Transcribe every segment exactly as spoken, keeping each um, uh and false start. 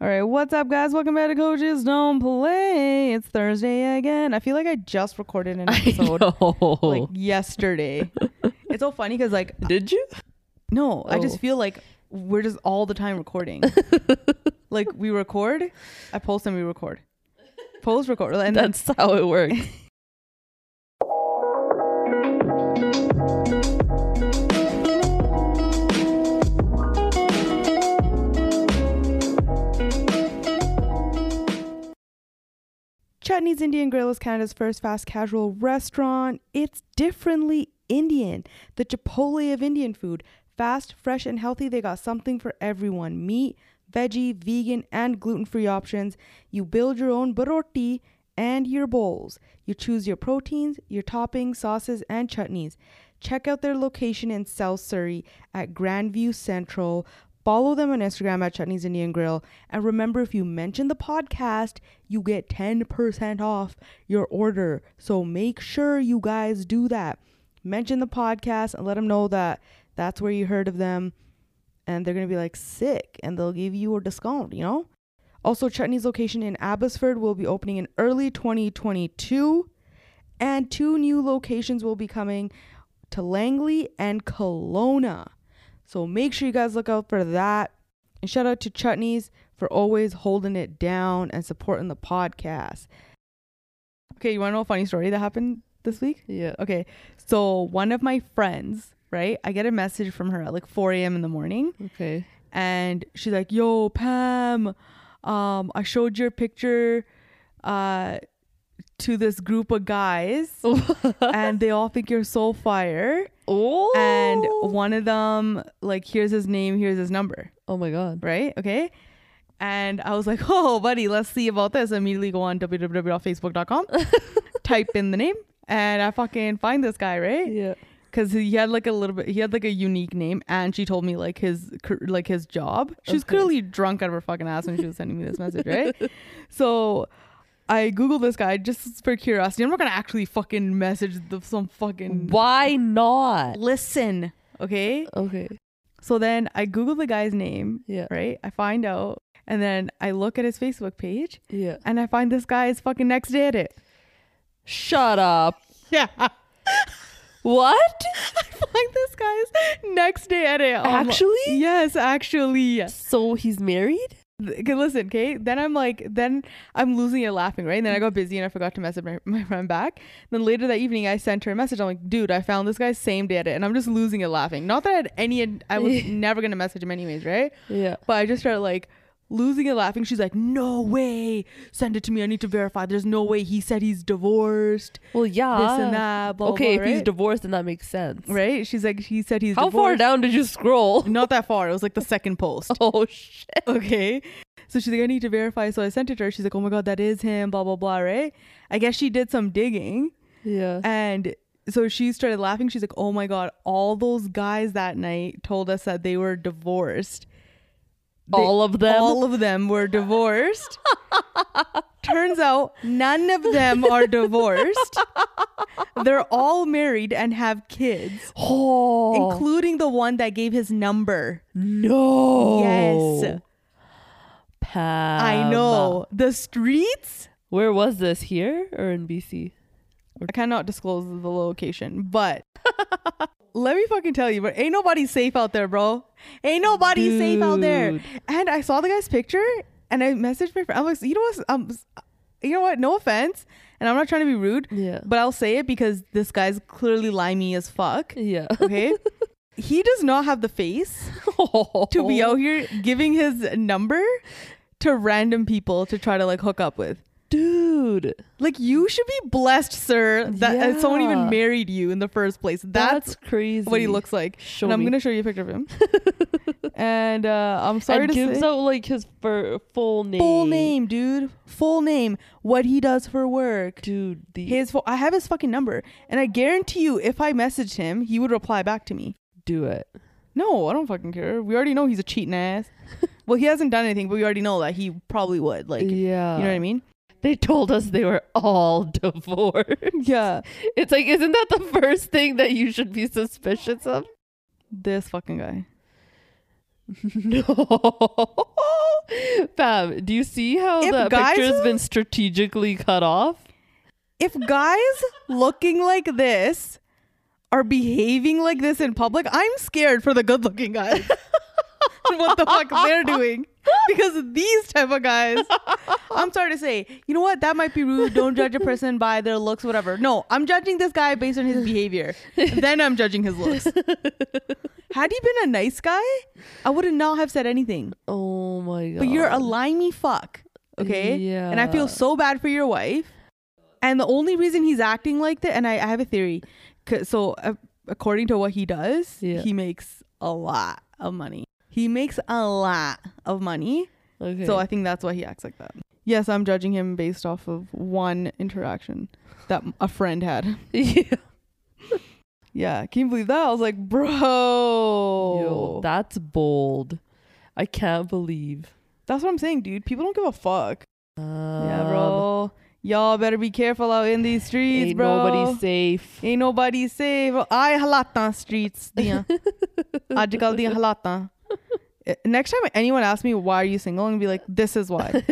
All right, what's up, guys? Welcome back to Coaches Don't Play. It's Thursday again. I feel like I just recorded an episode like yesterday. It's so funny because like... Did you? No, oh. I just feel like we're just all the time recording. Like we record, I post and we record. Post, record. And that's then... how it works. Chutney's Indian Grill is Canada's first fast casual restaurant. It's differently Indian. The Chipotle of Indian food. Fast, fresh, and healthy. They got something for everyone. Meat, veggie, vegan, and gluten-free options. You build your own baroti and your bowls. You choose your proteins, your toppings, sauces, and chutneys. Check out their location in South Surrey at Grandview Central. Follow them on Instagram at Chutney's Indian Grill. And remember, if you mention the podcast, you get ten percent off your order. So make sure you guys do that. Mention the podcast and let them know that that's where you heard of them. And they're going to be like, sick. And they'll give you a discount, you know? Also, Chutney's location in Abbotsford will be opening in early twenty twenty-two. And two new locations will be coming to Langley and Kelowna. So make sure you guys look out for that. And shout out to Chutney's for always holding it down and supporting the podcast. Okay, you want to know a funny story that happened this week? Yeah. Okay, so one of my friends, right? I get a message from her at like four a.m. in the morning. Okay. And she's like, yo, Pam, um, I showed your picture uh, to this group of guys. And they all think you're so fire. Oh. And one of them, like, here's his name, here's his number. Oh my God. Right? Okay. And I was like, oh, buddy, let's see about this. I immediately go on w w w dot facebook dot com, type in the name, and I fucking find this guy, right? Yeah. Because he had like a little bit, he had like a unique name, and she told me like his, like his job. She was okay. Clearly drunk out of her fucking ass when she was sending me this message, right? So I Googled this guy just for curiosity. I'm not gonna actually fucking message the, some fucking... Why not? Listen, okay? Okay. So then I Googled the guy's name, yeah. right? I find out, and then I look at his Facebook page, yeah, and I find this guy is fucking next day at it. Shut up. Yeah. What? I find this guy's next day at it. Um, actually? Yes, actually. So he's married? Okay, listen, okay? Then I'm like, then I'm losing it laughing, right? And then I got busy and I forgot to message my, my friend back. Then later that evening, I sent her a message. I'm like, dude, I found this guy same day at it. And I'm just losing it laughing. Not that I had any, I was never going to message him anyways, right? Yeah. But I just started like losing it laughing. She's like, no way. Send it to me. I need to verify. There's no way. He said he's divorced. Well, yeah. This and that. Blah, okay, blah, if right? he's divorced, then that makes sense. Right? She's like, he said he's How divorced. far down did you scroll? Not that far. It was like the second post. Oh, shit. Okay. So she's like, I need to verify. So I sent it to her. She's like, oh my God, that is him. Blah, blah, blah. Right? I guess she did some digging. Yeah. And so she started laughing. She's like, oh my God, all those guys that night told us that they were divorced. They, all of them? All of them were divorced. Turns out none of them are divorced. They're all married and have kids. Oh. Including the one that gave his number. No. Yes. Pam. I know. The streets? Where was this? Here or in B C? I cannot disclose the location, but let me fucking tell you, but ain't nobody safe out there, bro. Ain't nobody Dude. safe out there. And I saw the guy's picture and I messaged my friend. I'm like, you know what? Um, you know what? No offense. And I'm not trying to be rude. Yeah. But I'll say it because this guy's clearly limey as fuck. Yeah. Okay. He does not have the face oh. to be out here giving his number to random people to try to like hook up with. Dude, like you should be blessed, sir, that yeah. someone even married you in the first place. That's, That's crazy. What he looks like. Show and I'm me. gonna show you a picture of him. And uh, I'm sorry and to gives say, out like his fir- full name. Full name, dude. Full name. What he does for work, dude. The his. Fo- I have his fucking number, and I guarantee you, if I messaged him, he would reply back to me. Do it. No, I don't fucking care. We already know he's a cheating ass. Well, he hasn't done anything, but we already know that he probably would. Like, yeah, you know what I mean? They told us they were all divorced. Yeah. It's like, isn't that the first thing that you should be suspicious of? This fucking guy. No. Fam, do you see how If the guys- picture's been strategically cut off? If guys looking like this are behaving like this in public, I'm scared for the good looking guys. What the fuck they're doing. Because these type of guys, I'm sorry to say, you know what? That might be rude. Don't judge a person by their looks, whatever. No, I'm judging this guy based on his behavior. Then I'm judging his looks. Had he been a nice guy, I would not have said anything. Oh my god. But you're a limey fuck. Okay? Yeah. And I feel so bad for your wife. And the only reason he's acting like that, and I, I have a theory. 'Cause- So uh, according to what he does, Yeah. he makes a lot of money. He makes a lot of money. Okay. So I think that's why he acts like that. Yes, I'm judging him based off of one interaction that a friend had. yeah. Yeah. Can you believe that? I was like, bro. Yo, that's bold. I can't believe. That's what I'm saying, dude. People don't give a fuck. Um, Yeah, bro. Y'all better be careful out in these streets, Ain't bro. nobody safe. Ain't nobody safe. I halata streets. Diyan. Ajkal diyan halata. Uh, Next time anyone asks me why are you single, I'm gonna be like, this is why.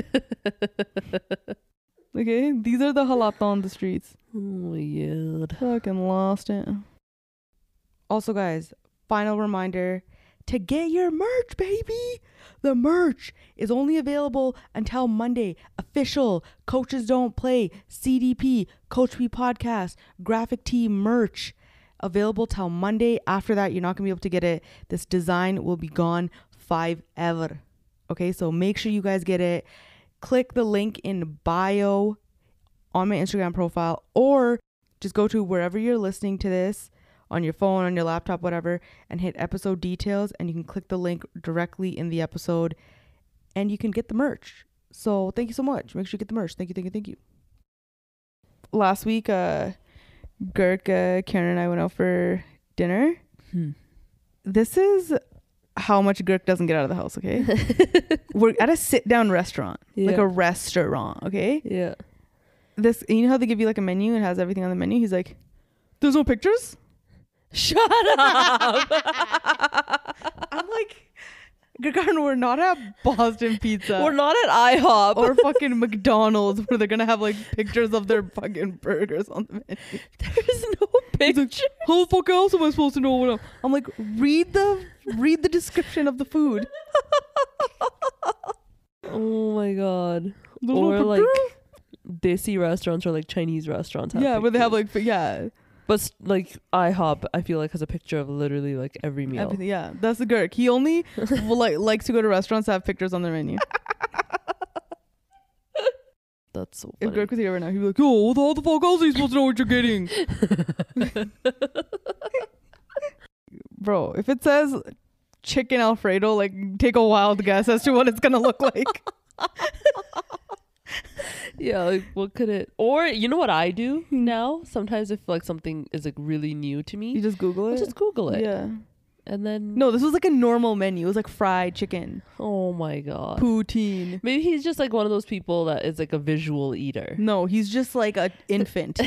Okay, these are the halata on the streets. Oh my god. Fucking lost it. Also, guys, final reminder to get your merch, baby. The merch is only available until Monday. Official Coaches Don't Play, C D P, Coach P Podcast, Graphic Tee merch. Available till Monday. After that, you're not going to be able to get it. This design will be gone five ever. Okay, so make sure you guys get it. Click the link in bio on my Instagram profile, or just go to wherever you're listening to this, on your phone, on your laptop, whatever, and hit episode details, and you can click the link directly in the episode and you can get the merch. So thank you so much. Make sure you get the merch. Thank you, thank you, thank you. Last week, uh, Girk, uh, Karen and I went out for dinner. Hmm. This is how much Girk doesn't get out of the house, okay? We're at a sit-down restaurant, like Yeah. a restaurant, okay? Yeah. This, you know how they give you like a menu and it has everything on the menu? He's like, there's no pictures? Shut up. I'm like, Gagarin, we're not at Boston Pizza. We're not at IHOP. Or fucking McDonald's where they're gonna have like pictures of their fucking burgers on the menu. There's no He's like, picture. how the fuck else am I supposed to know what I'm? I'm like, read the read the description of the food. Oh my god. There's Or no like picture? desi restaurants or like Chinese restaurants. Have Yeah, where they have pictures. like, yeah, But s- like IHOP, I feel like has a picture of literally like every meal. everything. Yeah, that's the Girk. He only will, like likes to go to restaurants that have pictures on their menu. That's so If funny. Girk was here right now, he'd be like, yo, what the, how the fuck else are you supposed to know what you're getting? Bro, if it says chicken Alfredo, like take a wild guess as to what it's gonna look like. Yeah, like what could it? Or you know what I do now? Sometimes if like something is like really new to You me, just Google I'll it. just Google it. Yeah. And then No, this was like a normal menu. It was like fried chicken, oh my god. poutine. Maybe he's just like one of those people that is like a visual eater. No, he's just like an infant.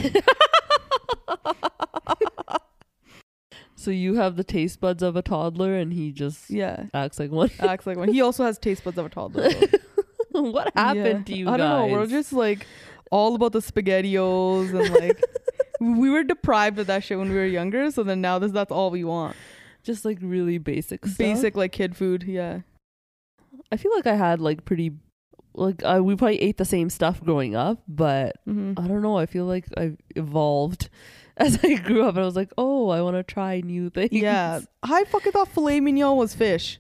So you have the taste buds of a toddler and he just Yeah, acts like one. acts like one. He also has taste buds of a toddler. though. What happened Yeah. to you I guys? don't know. We're just like all about the SpaghettiOs and like we were deprived of that shit when we were younger. So then now this that's all we want. just like really basic stuff. Basic like kid food. Yeah. I feel like I had like pretty like I we probably ate the same stuff growing up, but Mm-hmm. I don't know. I feel like I've evolved as I grew up, and I was like, oh, I want to try new things. Yeah. I fucking thought filet mignon was fish.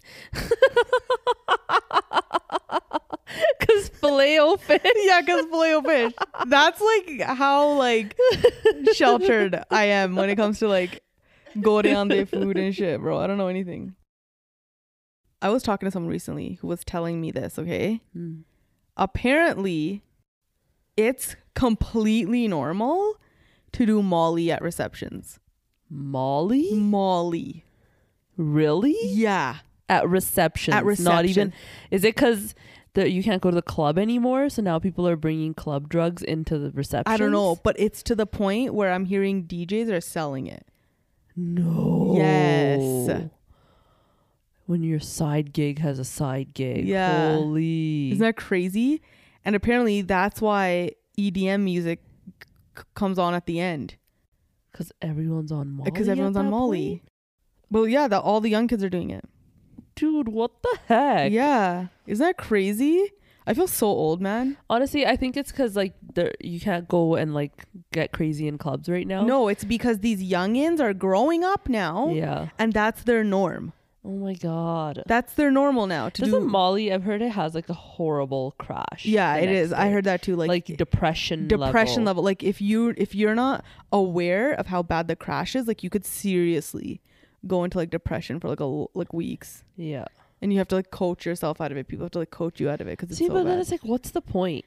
Cause filet o fish. Yeah, because filet o fish. That's like how like sheltered I am when it comes to like Goreande food and shit, bro. I don't know anything. I was talking to someone recently who was telling me this, okay? Mm. Apparently, it's completely normal to do Molly at receptions. Molly? Molly. Really? Yeah. At receptions. At reception. Not even. Is it because that you can't go to the club anymore? So now people are bringing club drugs into the reception. I don't know, but it's to the point where I'm hearing D Js are selling it. No. Yes. When your side gig has a side gig. Yeah. Holy. Isn't that crazy? And apparently that's why E D M music c- comes on at the end. Because everyone's on Molly. Because everyone's on Molly. Point? Well, yeah, that all the young kids are doing it. Dude, what the heck? Yeah. Isn't that crazy? I feel so old, man. Honestly, I think it's because like there you can't go and like get crazy in clubs right now. No, it's because these youngins are growing up now. Yeah. And that's their norm. Oh my god. That's their normal now. To Doesn't do Molly, I've heard it has like a horrible crash. Yeah, the it next is. day. I heard that too. Like, like depression depression level. level. Like if you if you're not aware of how bad the crash is, like you could seriously go into like depression for like a like weeks. Yeah. And you have to like coach yourself out of it. People have to like coach you out of it because it's See, so but bad. then it's like, what's the point?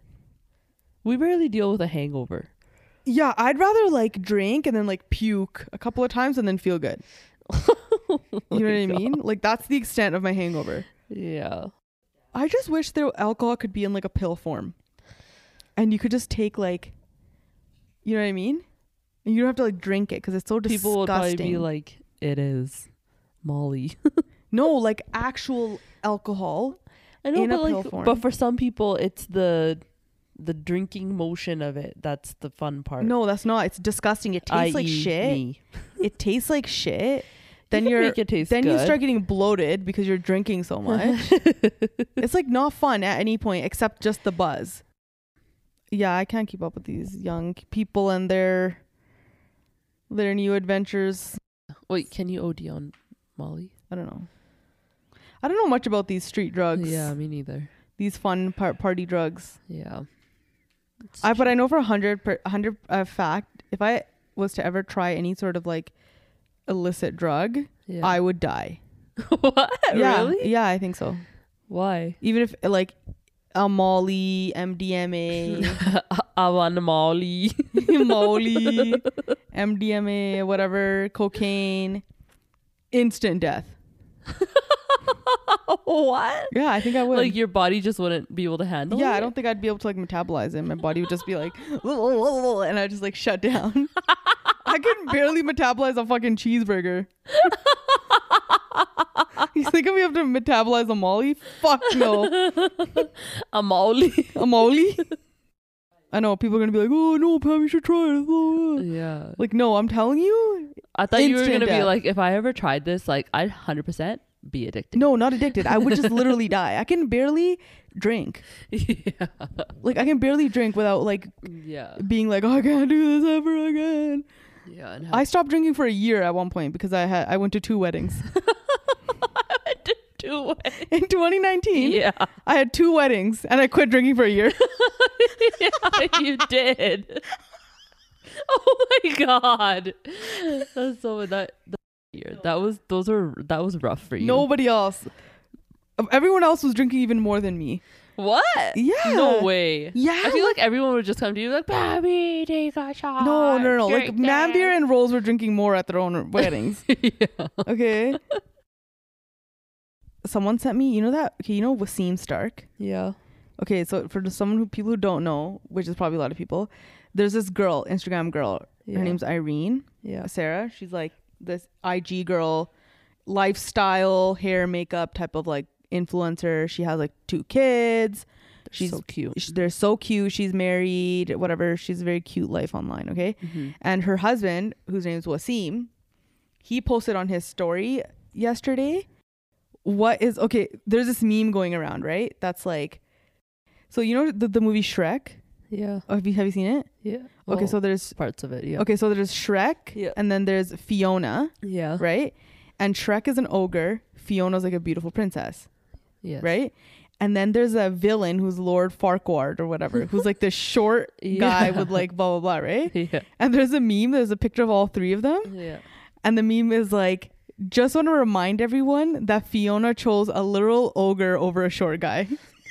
We barely deal with a hangover. Yeah, I'd rather like drink and then like puke a couple of times and then feel good. Oh You know what I my mean? Like that's the extent of my hangover. Yeah. I just wish the alcohol could be in like a pill form, and you could just take like, you know what I mean? And you don't have to like drink it because it's so disgusting. People would probably be like, it is Molly. No, like actual alcohol. I know, in a but pill like, form. but for some people, it's the the drinking motion of it that's the fun part. No, that's not. It's disgusting. It tastes like i e shit. Me. It tastes like shit. Then You can you're make it taste then you good. start getting bloated because you're drinking so much. It's like not fun at any point except just the buzz. Yeah, I can't keep up with these young people and their their new adventures. Wait, can you O D on Molly? I don't know. I don't know much about these street drugs. Yeah, me neither. These fun par- party drugs. Yeah. It's I but true. I know for a hundred per hundred uh, fact, if I was to ever try any sort of like illicit drug, Yeah. I would die. What? Yeah, Really? yeah, I think so. Why? Even if like a Molly, M D M A, I want Molly. Molly, M D M A, whatever, cocaine, instant death. What? Yeah, I think I would. Like your body just wouldn't be able to handle yeah, it? I don't think I'd be able to like metabolize it. My body would just be like, and I'd just like shut down. I can barely metabolize a fucking cheeseburger. You think we have to metabolize a Molly? Fuck no. A Molly. A Molly? I know people are gonna be like, oh no, Pam, you should try it. Yeah. Like, no, I'm telling you. I thought you were Instant gonna be death. like, if I ever tried this, like I'd one hundred percent be addicted. No, not addicted. I would just literally die. I can barely drink. Yeah. Like, I can barely drink without like Yeah. being like, oh, I can't do this ever again. Yeah. And I stopped drinking for a year at one point because I had I went to two weddings. I went to two weddings. In twenty nineteen, Yeah. I had two weddings and I quit drinking for a year. Yeah, you did. Oh my god. That's so that, that year. That was those were that was rough for you. Nobody else. Everyone else was drinking even more than me. What? Yeah. No way. Yeah. I feel like everyone would just come to you like, Baby, take a shot. no, no, no. Like drink Manbeer it." and Rolls were drinking more at their own weddings. Yeah. Okay. Someone sent me, you know that, okay, you know Wasim Stark? Yeah. Okay, so for someone who, people who don't know, which is probably a lot of people, there's this girl, Instagram girl. Yeah. Her name's Irene. Yeah. Sarah. She's like this I G girl, lifestyle, hair, makeup type of like influencer. She has like two kids. They're She's so cute. sh- They're so cute. She's married, whatever. She's a very cute life online. Okay. Mm-hmm. And her husband, whose name is Wasim, he posted on his story yesterday. What is, okay, there's this meme going around, right? That's like, so you know the, the movie Shrek? Yeah. Oh, have you, have you seen it? Yeah. Okay, Well, so there's, parts of it. Yeah. okay, so there's Shrek, Yeah. and then there's Fiona, Yeah. right? And Shrek is an ogre. Fiona's like a beautiful princess, Yes. right? And then there's a villain who's Lord Farquaad or whatever, who's like this short guy Yeah. with like blah, blah, blah, right? Yeah. And there's a meme, there's a picture of all three of them. Yeah. And the meme is like, just want to remind everyone that Fiona chose a literal ogre over a short guy.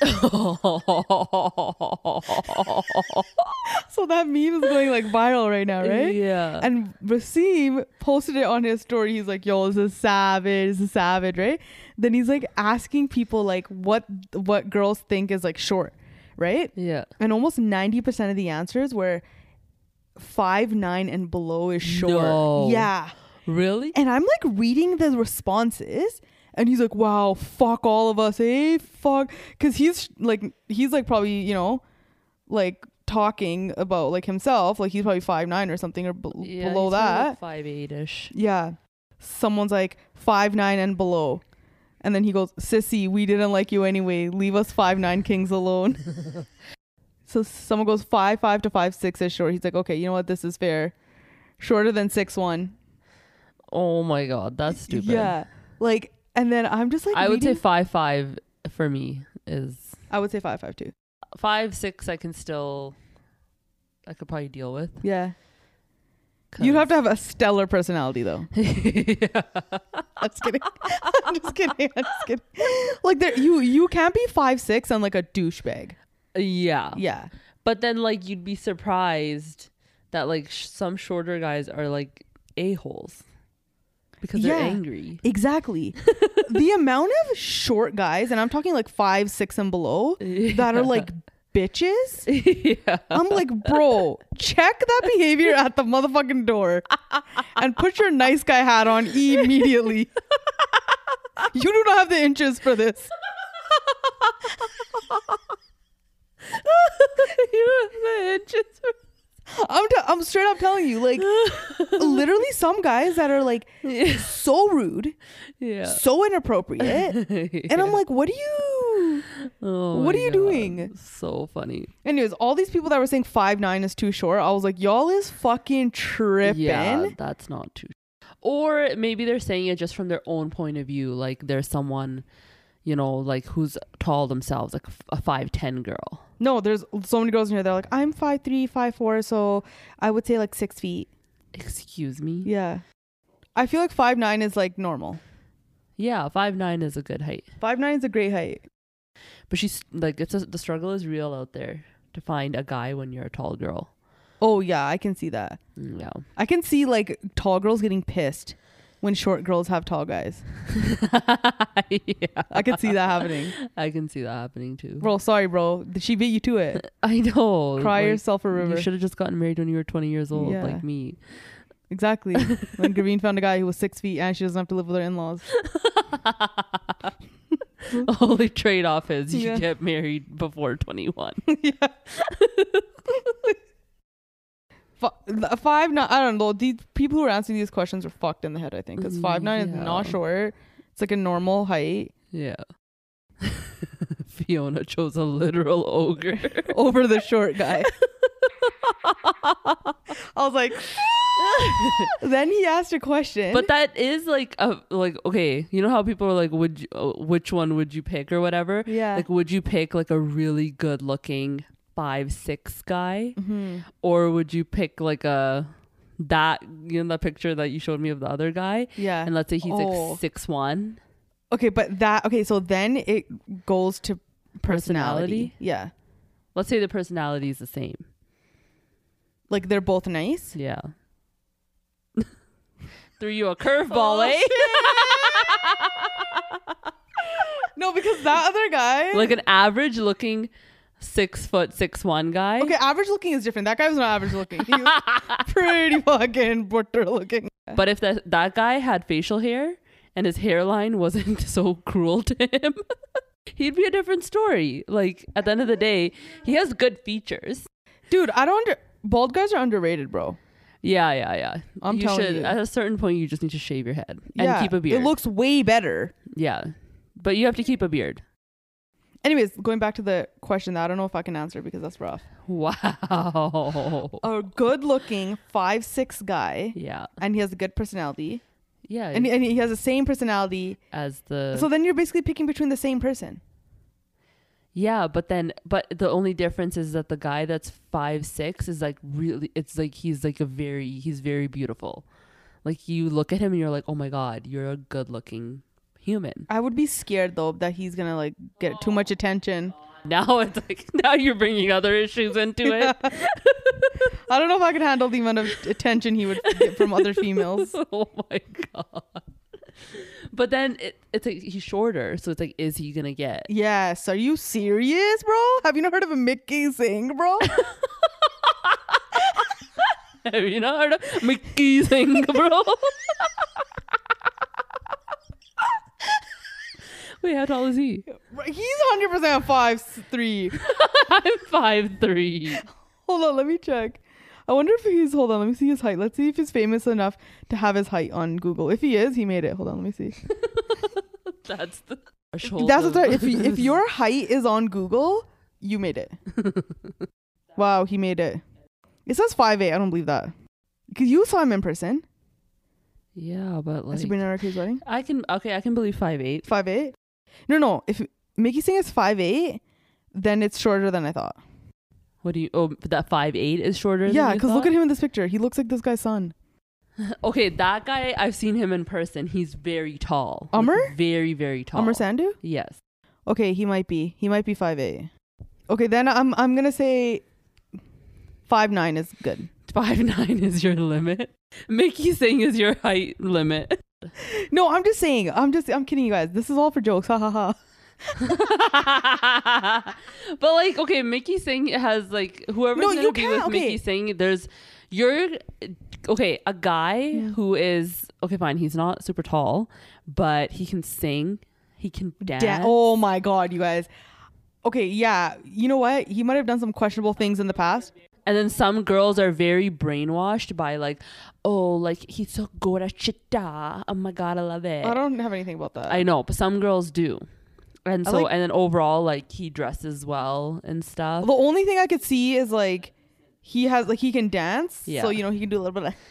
So that meme is going like viral right now, right? Yeah. And Wasim posted it on his story. He's like, yo, this is savage, this is savage, right? Then he's like asking people like what what girls think is like short, right? Yeah. And almost ninety percent of the answers were five nine and below is short. No. Yeah. Really? And I'm like reading the responses And he's like, wow, fuck all of us, eh? Fuck. Because he's like, he's like probably, you know, like talking about like himself. Like he's probably five nine or something or b- Yeah, below he's probably, that. like five eight-ish. Yeah. Someone's like five nine and below. And then he goes, sissy, we didn't like you anyway. Leave us five nine kings alone. So someone goes five five to five six is short. He's like, okay, you know what? This is fair. Shorter than six one. Oh my god, that's stupid. Yeah. Like, and then I'm just like, I would say reading- five five for me is I would say five five too. five six. I can still, I could probably deal with. Yeah. You'd have to have a stellar personality though. yeah. I'm just kidding. I'm just kidding. I'm just kidding. Like there, you you can't be five six and like a douchebag. Yeah. Yeah. But then like you'd be surprised that like sh- some shorter guys are like a-holes because they're Yeah. angry. Exactly. The amount of short guys, and I'm talking like five, six and below, that are like bitches. yeah. I'm like, bro, check that behavior at the motherfucking door and put your nice guy hat on immediately. You do not have the inches for this. You have the inches for- I'm t- I'm straight up telling you, like, literally some guys that are like so rude, yeah. so inappropriate, and I'm like, what are you? Oh What my are you God. doing? So funny. Anyways, all these people that were saying five nine is too short, I was like, y'all is fucking tripping. Yeah, that's not too. Or maybe they're saying it just from their own point of view. Like there's someone, you know, like who's tall themselves, like a five ten girl. No, there's so many girls in here. They're like, I'm five three, five four, so I would say like six feet. Excuse me. Yeah, I feel like five nine is like normal. Yeah, five nine is a good height. Five nine is a great height. But she's like, it's a, the struggle is real out there to find a guy when you're a tall girl. Oh yeah, I can see that. Mm, yeah. I can see like tall girls getting pissed when short girls have tall guys. yeah. I can see that happening. I can see that happening too. Bro, sorry, bro. Did she beat you to it? I know. Cry like, yourself a river. You should have just gotten married when you were twenty years old, Yeah. like me. Exactly. When Graveen found a guy who was six feet and she doesn't have to live with her in-laws. Only trade off is you Yeah. get married before twenty-one. Yeah. F- five nine. I don't know. These people who are answering these questions are fucked in the head. I think because five nine Yeah. is not short. It's like a normal height Yeah. Fiona chose a literal ogre. over the short guy. I was like. Then he asked a question. But that is like a like okay, you know how people are like, would you, uh, which one would you pick or whatever? yeah. Like, would you pick like a really good looking five six guy, hmm or would you pick like a that you know that picture that you showed me of the other guy, Yeah. and let's say he's Oh. like six one. Okay, but that okay. So then it goes to personality. Personality? Yeah. Let's say the personality is the same. Like they're both nice. Yeah. Threw you a curveball, eh? No, because that other guy. Like an average looking six foot six one guy. Okay, average looking is different. That guy was not average looking. He was pretty fucking butter looking. But if that that guy had facial hair and his hairline wasn't so cruel to him, he'd be a different story. Like at the end of the day, he has good features. Dude, I don't under bald guys are underrated, bro. Yeah, yeah, yeah. I'm you telling should, you. At a certain point, you just need to shave your head and Yeah, keep a beard. It looks way better. yeah, but you have to keep a beard. Anyways, going back to the question that I don't know if I can answer because that's rough. Wow. A good looking five six guy Yeah, and he has a good personality. yeah. And, and he has the same personality. as the So then you're basically picking between the same person. yeah, but then but the only difference is that the guy that's five six is like really. It's like he's like a very he's very beautiful. Like you look at him and you're like, oh my god, you're a good looking human. I would be scared though that he's gonna like get too much attention. Now it's like now you're bringing other issues into it. I don't know if I could handle the amount of attention he would get from other females. Oh my god. But then it, it's like he's shorter, so it's like, is he gonna get? Yes, are you serious, bro? Have you not heard of a Mickey Singh, bro? Have you not heard of Mickey Singh, bro? Wait, how tall is he? He's one hundred percent five three. I'm five three. Hold on, let me check. I wonder if he's, hold on, let me see his height. Let's see if he's famous enough to have his height on Google. If he is, he made it. Hold on, let me see. That's the threshold. That's of- the if you, if your height is on Google, you made it. Wow, he made it. It says five eight. I don't believe that. Because you saw him in person. Yeah, but like At Sabrina Arcade's wedding. I can okay, I can believe five eight. five eight? No, no. If Mickey Singh is five eight, then it's shorter than I thought. What do you? Oh, that five eight is shorter. Yeah, because look at him in this picture. He looks like this guy's son. Okay, that guy, I've seen him in person. He's very tall. Amr? Like, very, very tall. Amr Sandhu? Yes. Okay, he might be. He might be five eight. Okay, then I'm I'm gonna say five nine is good. Five nine is your limit. Mickey Singh is your height limit. No, I'm just saying. I'm just I'm kidding you guys. This is all for jokes. Ha ha ha. But like, okay, Mickey Singh has like whoever's No, gonna you be can't- with okay. Mickey Singh. There's you're okay. A guy Yeah. who is okay, fine. He's not super tall, but he can sing. He can dance. Da- oh my god, you guys. Okay, yeah. You know what? He might have done some questionable things in the past. And then some girls are very brainwashed by like, oh, like he's so good at chita. Oh my god, I love it. I don't have anything about that. I know, but some girls do. And I so, like- and then overall, like he dresses well and stuff. The only thing I could see is like he has like he can dance. Yeah. So you know he can do a little bit of.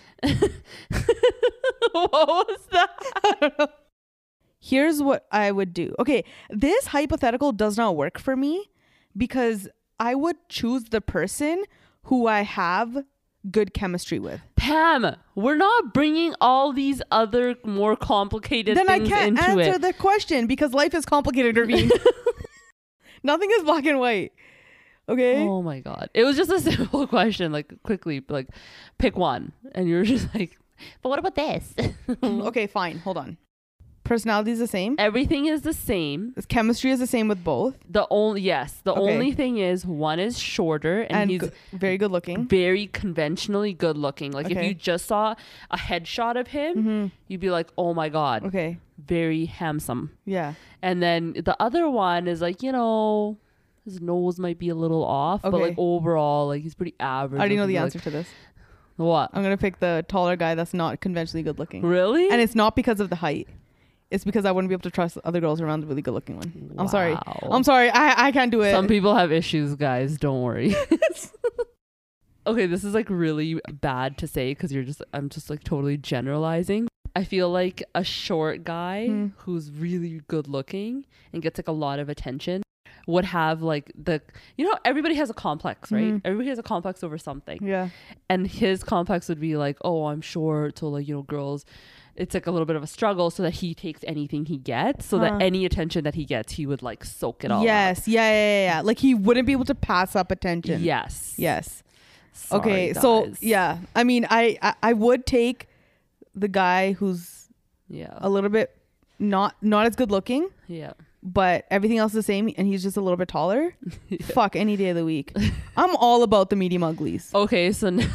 What was that? Here's what I would do. Okay, this hypothetical does not work for me because I would choose the person who I have good chemistry with. Pam, we're not bringing all these other more complicated Then I things can't into answer it. the question because life is complicated, Raveen. Nothing is black and white. Okay. Oh my god. It was just a simple question, like quickly, like pick one. And you were just like, but what about this? Okay, fine. Hold on. Personality is the same. Everything is the same. This chemistry is the same with both. The only yes, the Okay. only thing is one is shorter and, And, he's go- very good looking. very conventionally good looking. Like if Okay. you just saw a headshot of him, Mm-hmm. you'd be like, "Oh my god, Okay. very handsome." Yeah. And then the other one is like, you know, his nose might be a little off, but Okay. like overall, like he's pretty average. I already know the looking, answer to this. Like, what? I'm going to pick the taller guy that's not conventionally good looking. Really? And it's not because of the height. It's because I wouldn't be able to trust other girls around the really good looking one. I'm sorry. Wow. I'm sorry. I, I can't do it. Some people have issues, guys. Don't worry. Okay, this is like really bad to say because you're just, I'm just like totally generalizing. I feel like a short guy Hmm. who's really good looking and gets like a lot of attention would have like the, you know, everybody has a complex, right? Mhm. Everybody has a complex over something. Yeah. And his complex would be like, oh, I'm short. So like, you know, girls, it's like a little bit of a struggle so that he takes anything he gets so Huh. that any attention that he gets, he would like soak it all up. Yes. Yeah, yeah, yeah, yeah. Like he wouldn't be able to pass up attention. Yes. Yes. Sorry, Okay. So guys. yeah, I mean, I, I I would take the guy who's Yeah. a little bit not not as good looking, Yeah. but everything else is the same, and he's just a little bit taller. Yeah. Fuck any day of the week. I'm all about the medium uglies. Okay, so n-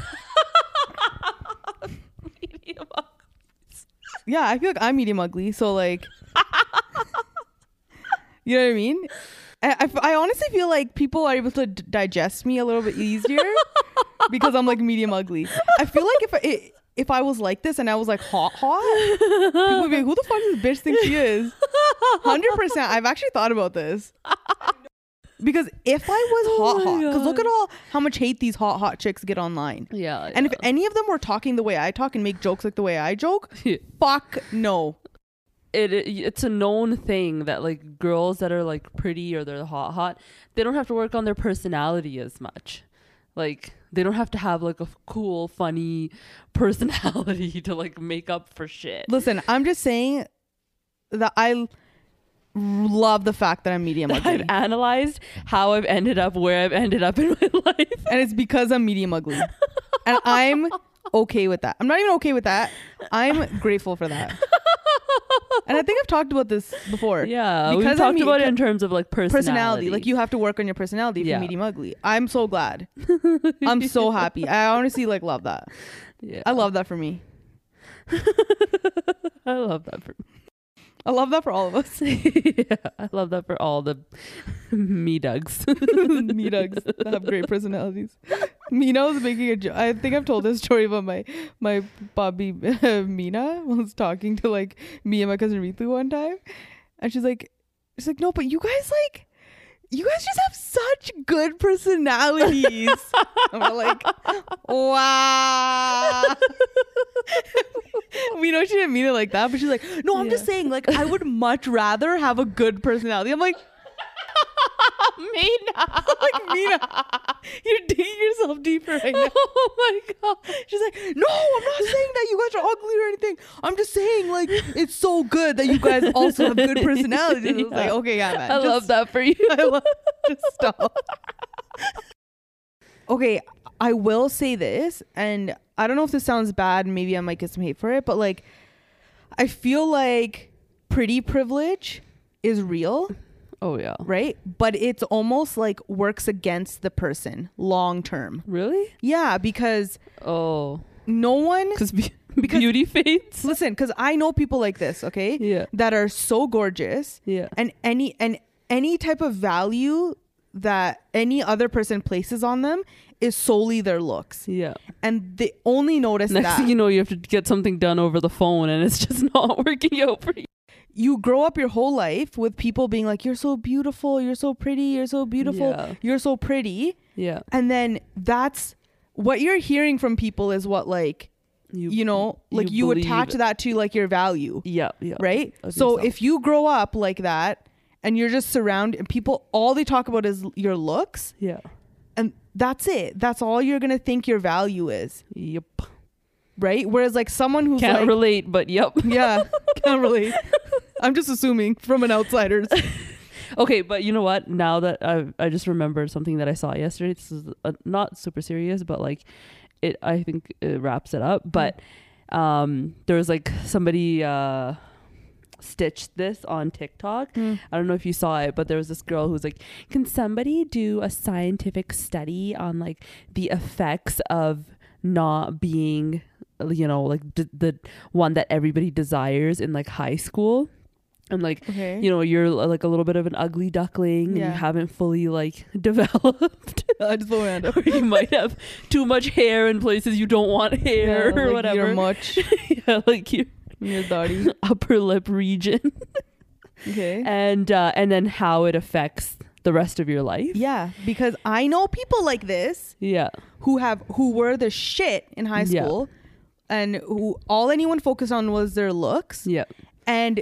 medium uglies. Yeah, I feel like I'm medium ugly, so like, you know what I mean? I, I f- I honestly feel like people are able to d- digest me a little bit easier because I'm like medium ugly. I feel like if I, if I was like this and I was like hot, hot, people would be like, who the fuck does this bitch think she is? one hundred percent. I've actually thought about this. Because if I was Oh hot, my hot, because look God. at all how much hate these hot, hot chicks get online. Yeah. And if any of them were talking the way I talk and make jokes like the way I joke, yeah. fuck no. it, it it's a known thing that like girls that are like pretty or they're hot hot, they don't have to work on their personality as much. Like they don't have to have like a f- cool, funny personality to like make up for shit. Listen, I'm just saying that I l- love the fact that I'm medium ugly. I've analyzed how I've ended up where I've ended up in my life. And it's because I'm medium ugly. And I'm okay with that. I'm not even okay with that. I'm grateful for that. And I think I've talked about this before. Yeah, we Because talked I'm me- about it in terms of like personality. Personality. Like you have to work on your personality if Yeah. you're medium ugly. I'm so glad. I'm so happy. I honestly like love that. Yeah, I love that for me. I love that. For I love that for all of us. Yeah, I love that for all the me dugs. Me dugs that have great personalities. Mina was making a joke. I think I've told this story about my my Bobby uh, Mina was talking to like me and my cousin Ritu one time, and she's like, she's like, no, but you guys like, you guys just have such good personalities. And we're like, wow. We know she didn't mean it like that, but she's like, no, I'm Yeah. just saying, like, I would much rather have a good personality. I'm like, Mina. I'm like, Mina, you're digging yourself deeper right now. Oh my god. She's like, no, I'm not saying that you guys are ugly or anything. I'm just saying, like, it's so good that you guys also have good personalities. I was Yeah. like, okay, yeah, man. I just- love that for you. I love just stop. Okay, I will say this, and I don't know if this sounds bad, maybe I might get some hate for it, but like, I feel like pretty privilege is real, Oh yeah. right? But it's almost like works against the person long term. Really? Yeah, because Oh. no one, Because be- Because- beauty fades. listen, because I know people like this, okay, Yeah. that are so gorgeous, Yeah. and any and any type of value that any other person places on them is solely their looks, Yeah. and they only notice Next that thing you know, you have to get something done over the phone, and it's just not working out for you. you grow up your whole life with people being like, you're so beautiful, you're so pretty, you're so beautiful, Yeah. you're so pretty, Yeah. and then that's what you're hearing from people is what, like, You. you know, like you, believe attach it. that to like your value, Yeah. Yeah. right? Of So yourself. if you grow up like that and you're just surrounded and people, all they talk about is your looks, Yeah. and that's it, that's all you're gonna think your value is, Yep. right? Whereas like someone who's Can't like, relate, but yep. yeah, can't relate. I'm just assuming from an outsider's. Okay, but you know what? Now that I I just remembered something that I saw yesterday. This is uh not super serious, but like it. I think it wraps it up. But um, there was like somebody uh stitched this on TikTok. Mm. I don't know if you saw it, but there was this girl who was like, "Can somebody do a scientific study on like the effects of not being, you know, like d- the one that everybody desires in like high school?" And like, Okay. you know, you're like a little bit of an ugly duckling and Yeah. you haven't fully like developed. I just want to Or you might have too much hair in places you don't want hair or like whatever. You're much Yeah, like your in your body. upper lip region. Okay. and uh, and then how it affects the rest of your life. Yeah, because I know people like this Yeah. who have who were the shit in high Yeah. school, and who all anyone focused on was their looks, Yeah. and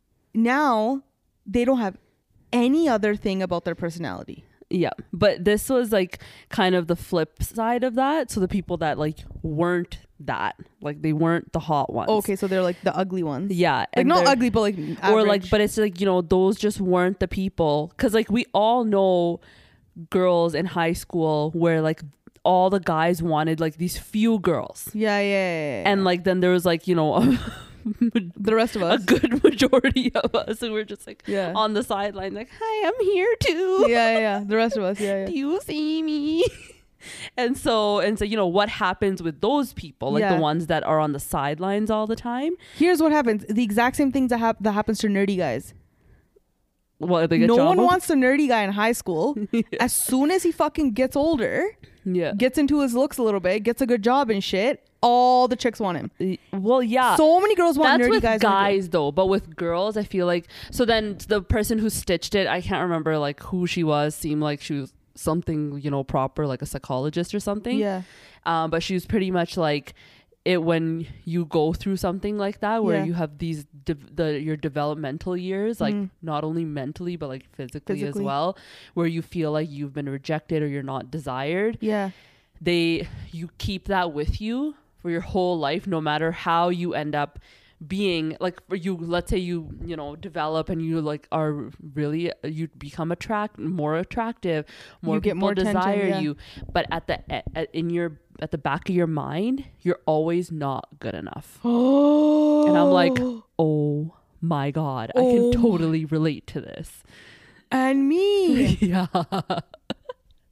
now they don't have any other thing about their personality. Yeah. But this was like kind of the flip side of that. So the people that like weren't that, like they weren't the hot ones. Okay, so they're like the ugly ones. Yeah. Like and not they're- ugly, but like or like, average. but it's like, you know, those just weren't the people. Cause like we all know girls in high school where like all the guys wanted like these few girls. yeah, yeah, yeah, yeah. And like then there was like, you know, a, the rest of a us. good majority of us who were just like Yeah. on the sideline, like, hi, I'm here too. yeah, yeah, yeah. The rest of us. Yeah, Do yeah. you see me? And so, and so, you know, what happens with those people, like Yeah. the ones that are on the sidelines all the time? Here's what happens: the exact same things that hap- that happens to nerdy guys. What, they get No one job wants the nerdy guy in high school. Yeah. As soon as he fucking gets older, Yeah. gets into his looks a little bit, gets a good job and shit, all the chicks want him. Y- Well, yeah. So many girls want That's nerdy with guys. guys, though, but with girls, I feel like, so then the person who stitched it, I can't remember like who she was, seemed like she was something, you know, proper, like a psychologist or something. Yeah. Um, but she was pretty much like it when you go through something like that, where Yeah. you have these de- the your developmental years, like Mhm. not only mentally but like physically, Physically. as well, where you feel like you've been rejected or you're not desired. Yeah. They you keep that with you for your whole life, no matter how you end up being. Like for you, let's say you you know develop and you like are really you become attract more attractive, more You get people more attention, desire yeah. you, but at the at, in your at the back of your mind, you're always not good enough. Oh. And I'm like, oh my god, I Oh can totally relate to this. and me. Yeah. And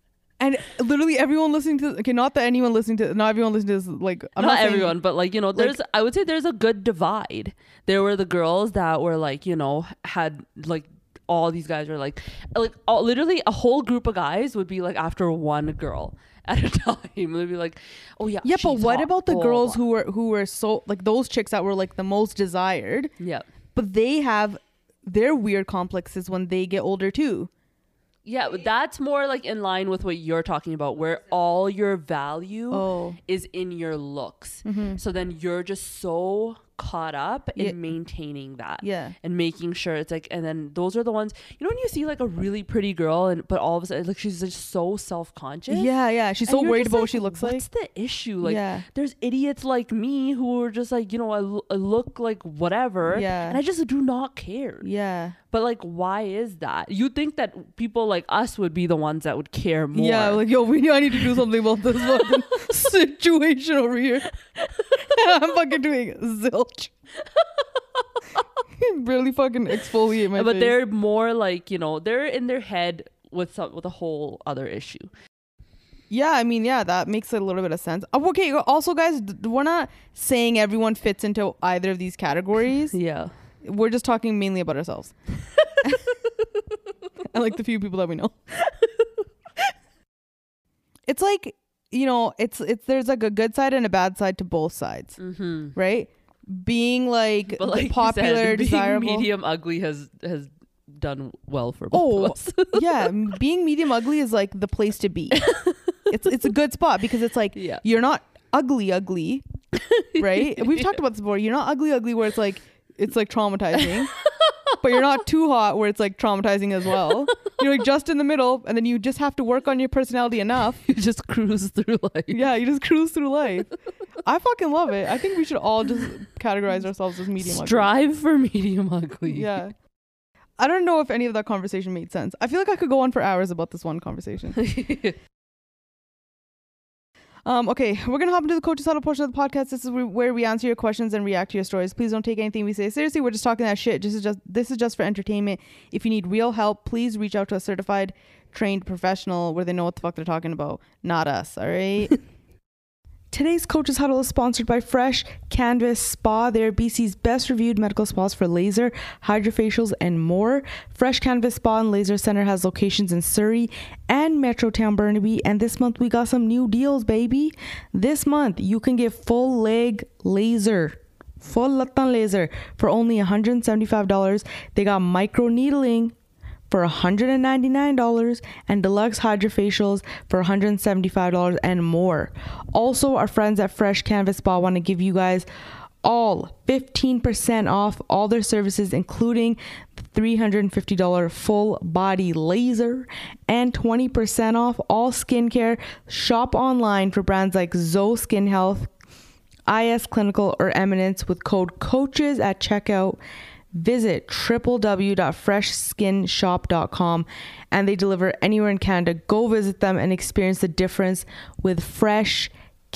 And literally everyone listening to okay, not that anyone listening to not everyone listening to this like I'm not, not saying, everyone, but like, you know, there's like, I would say there's a good divide. There were the girls that were like, you know, had like all these guys were like like all, literally a whole group of guys would be like after one girl at a time. They'd be like, oh yeah. Yeah, but what hot. about the oh, girls blah. who were who were so like those chicks that were like the most desired? Yeah. But they have their weird complexes when they get older too. Yeah, but that's more like in line with what you're talking about, where all your value oh. is in your looks. Mm-hmm. So then you're just so caught up in yeah. maintaining that. Yeah. And making sure it's like, and then those are the ones, you know, when you see like a really pretty girl and but all of a sudden like she's just so self-conscious. Yeah, yeah. She's so worried about like, what she looks what's like. What's the issue? Like yeah. there's idiots like me who are just like, you know, I, l- I look like whatever. Yeah. And I just do not care. Yeah. But like, why is that? You'd think that people like us would be the ones that would care more. Yeah, like, yo, we I need to do something about this fucking situation over here. I'm fucking doing zilch. Really fucking exfoliate my but face. They're more like, you know, they're in their head with some with a whole other issue. Yeah, I mean, yeah, that makes a little bit of sense. Oh, okay, also, guys, we're not saying everyone fits into either of these categories. Yeah. We're just talking mainly about ourselves. And like the few people that we know. It's like, you know, it's it's there's like a good side and a bad side to both sides. Mm-hmm. Right? Being like, but like popular, said, being desirable. medium ugly has has done well for both oh, of us. Yeah, being medium ugly is like the place to be. It's it's a good spot because it's like yeah. you're not ugly ugly, right? We've talked about this before. You're not ugly ugly where it's like it's like traumatizing, but you're not too hot where it's like traumatizing as well. You're like just in the middle, and then you just have to work on your personality enough. You just cruise through life. Yeah, you just cruise through life. I fucking love it. I think we should all just categorize ourselves as medium ugly. Strive for medium ugly. Yeah. I don't know if any of that conversation made sense. I feel like I could go on for hours about this one conversation. Um, okay, we're going to hop into the Coach's Huddle portion of the podcast. This is where we answer your questions and react to your stories. Please don't take anything we say seriously. We're just talking that shit. This is just this is just for entertainment. If you need real help, please reach out to a certified, trained professional where they know what the fuck they're talking about. Not us, all right? Today's Coach's Huddle is sponsored by Fresh Canvas Spa. They're B C's best reviewed medical spas for laser, hydrofacials, and more. Fresh Canvas Spa and Laser Center has locations in Surrey and Metrotown Burnaby. And this month we got some new deals, baby. This month you can get full leg laser. Full latan laser for only one hundred seventy-five dollars. They got micro needling for one hundred ninety-nine dollars and deluxe hydrofacials for one hundred seventy-five dollars and more. Also, our friends at Fresh Canvas Spa want to give you guys all fifteen percent off all their services, including the three hundred fifty dollars full body laser and twenty percent off all skincare. Shop online for brands like Zoe Skin Health, I S Clinical, or Eminence with code COACHES at checkout. Visit w w w dot fresh skin shop dot com and they deliver anywhere in Canada. Go visit them and experience the difference with Fresh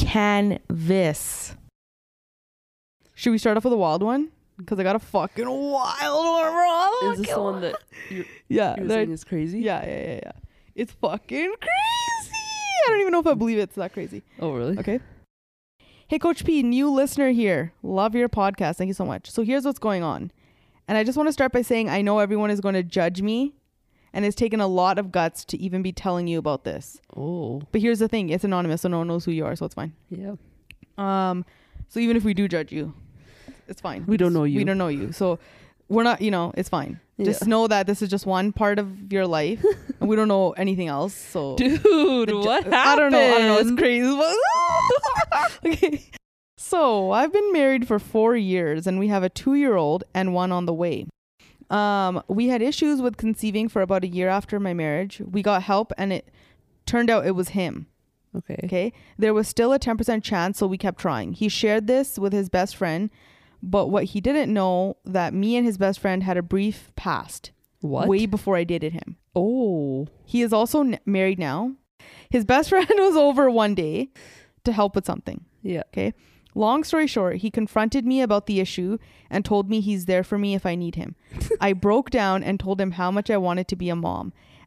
Canvas. Should we start off with a wild one? Because I got a fucking wild one, bro. Is this the one that you're, yeah, you're that, saying is crazy? Yeah, yeah, yeah, yeah. It's fucking crazy. I don't even know if I believe it's that crazy. Oh, really? Okay. Hey, Coach P, new listener here. Love your podcast. Thank you so much. So here's what's going on. And I just want to start by saying I know everyone is going to judge me and it's taken a lot of guts to even be telling you about this. Oh. But here's the thing. It's anonymous, so no one knows who you are, so it's fine. Yeah. Um. So even if we do judge you, it's fine. We don't know you. We don't know you. So we're not, you know, it's fine. Yeah. Just know that this is just one part of your life and we don't know anything else. So dude, what happened? I don't know. I don't know. It's crazy. Okay. So I've been married for four years and we have a two-year-old and one on the way. Um, we had issues with conceiving for about a year after my marriage. We got help and it turned out it was him. Okay. Okay. There was still a ten percent chance, so we kept trying. He shared this with his best friend, but what he didn't know that me and his best friend had a brief past. What? Way before I dated him. Oh. He is also n- married now. His best friend was over one day to help with something. Yeah. Okay. Long story short, he confronted me about the issue and told me he's there for me if I need him. I broke down and told him how much I wanted to be a mom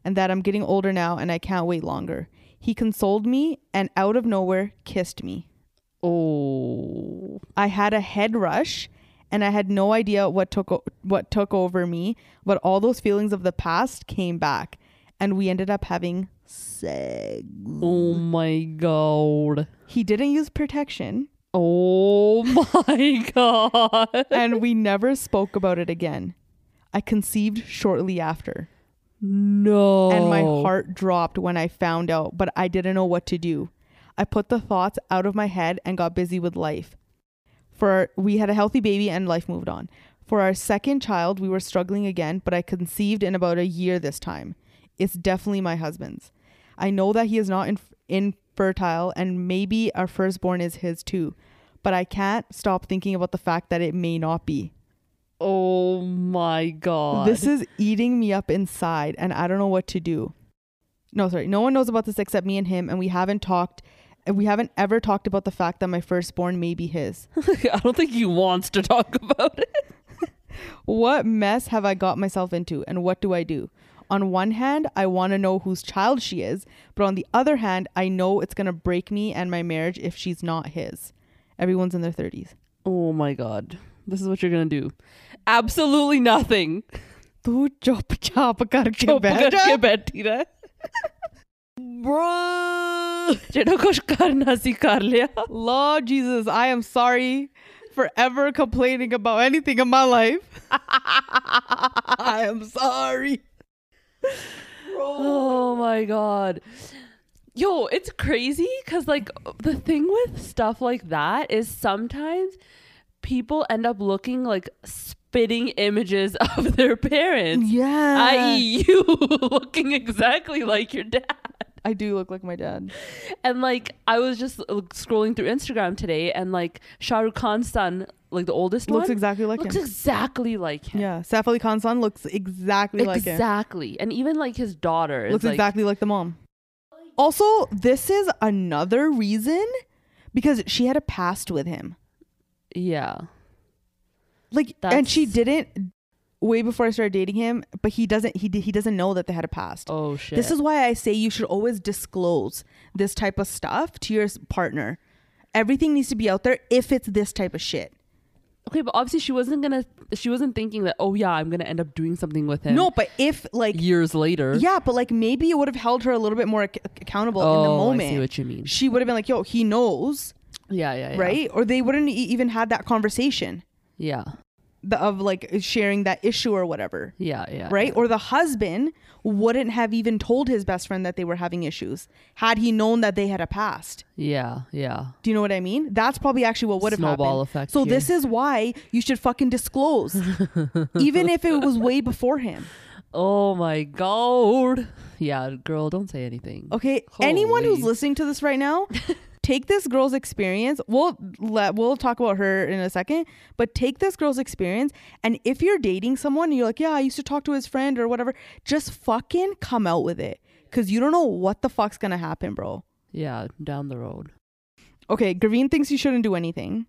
and that I'm getting older now and I can't wait longer. He consoled me and out of nowhere kissed me. Oh. I had a head rush and I had no idea what took o- what took over me, but all those feelings of the past came back and we ended up having sex. Oh my god. He didn't use protection. Oh my god. And we never spoke about it again. I conceived shortly after. No. And my heart dropped when I found out, but I didn't know what to do. I put the thoughts out of my head and got busy with life. For our, we had a healthy baby and life moved on. For our second child, we were struggling again, but I conceived in about a year this time. It's definitely my husband's. I know that he is not inf- infertile and maybe our firstborn is his too, but I can't stop thinking about the fact that it may not be. Oh my god. This is eating me up inside and I don't know what to do. No, sorry. No one knows about this except me and him, and we haven't talked we haven't ever talked about the fact that my firstborn may be his. I don't think he wants to talk about it. What mess have I got myself into and what do I do? On one hand, I want to know whose child she is, but on the other hand, I know it's going to break me and my marriage if she's not his. Everyone's in their thirties. Oh my god. This is what you're going to do. Absolutely nothing. तू चुप चाप करके चुप बैठ करके जा। बैठी रह। Bro, जेड़ा कुछ करना सी कर लिया। Lord Jesus, I am sorry for ever complaining about anything in my life. I am sorry. Oh my god. Yo, it's crazy because like the thing with stuff like that is sometimes people end up looking like spitting images of their parents. Yeah. that is you looking exactly like your dad. I do look like my dad. And like I was just scrolling through Instagram today and like Shah Rukh Khan's son, like the oldest Looks one, exactly like looks him. exactly like him. Yeah. Saif Ali Khan's son looks exactly like him. Exactly. And even like his daughter is Looks like, exactly like the mom. Also, this is another reason because she had a past with him. yeah. Like, and she That's- didn't way before I started dating him, but he doesn't, he, he doesn't know that they had a past. Oh shit. This is why I say you should always disclose this type of stuff to your s- partner. Everything needs to be out there if it's this type of shit. Okay, but obviously she wasn't gonna she wasn't thinking that, oh yeah, I'm gonna end up doing something with him No, but if like, years later. yeah, but like maybe it would have held her a little bit more ac- accountable oh, in the moment. I see what you mean. She would have been like, yo, he knows, Yeah, yeah, yeah. right? Or they wouldn't e- even had that conversation Yeah. the, of like sharing that issue or whatever. Yeah, yeah. Right? yeah. Or the husband wouldn't have even told his best friend that they were having issues had he known that they had a past. Yeah, yeah. Do you know what I mean? That's probably actually what would have happened. Snowball effect So here. this is why you should fucking disclose, even if it was way before him. Oh my god. Yeah, girl, don't say anything. Okay, anyone who's Holy. listening to this right now, take this girl's experience. We'll let we'll talk about her in a second, but take this girl's experience, and if you're dating someone and you're like, yeah, I used to talk to his friend or whatever, just fucking come out with it, because you don't know what the fuck's gonna happen, bro. Yeah, down the road. Okay, Graveen thinks you shouldn't do anything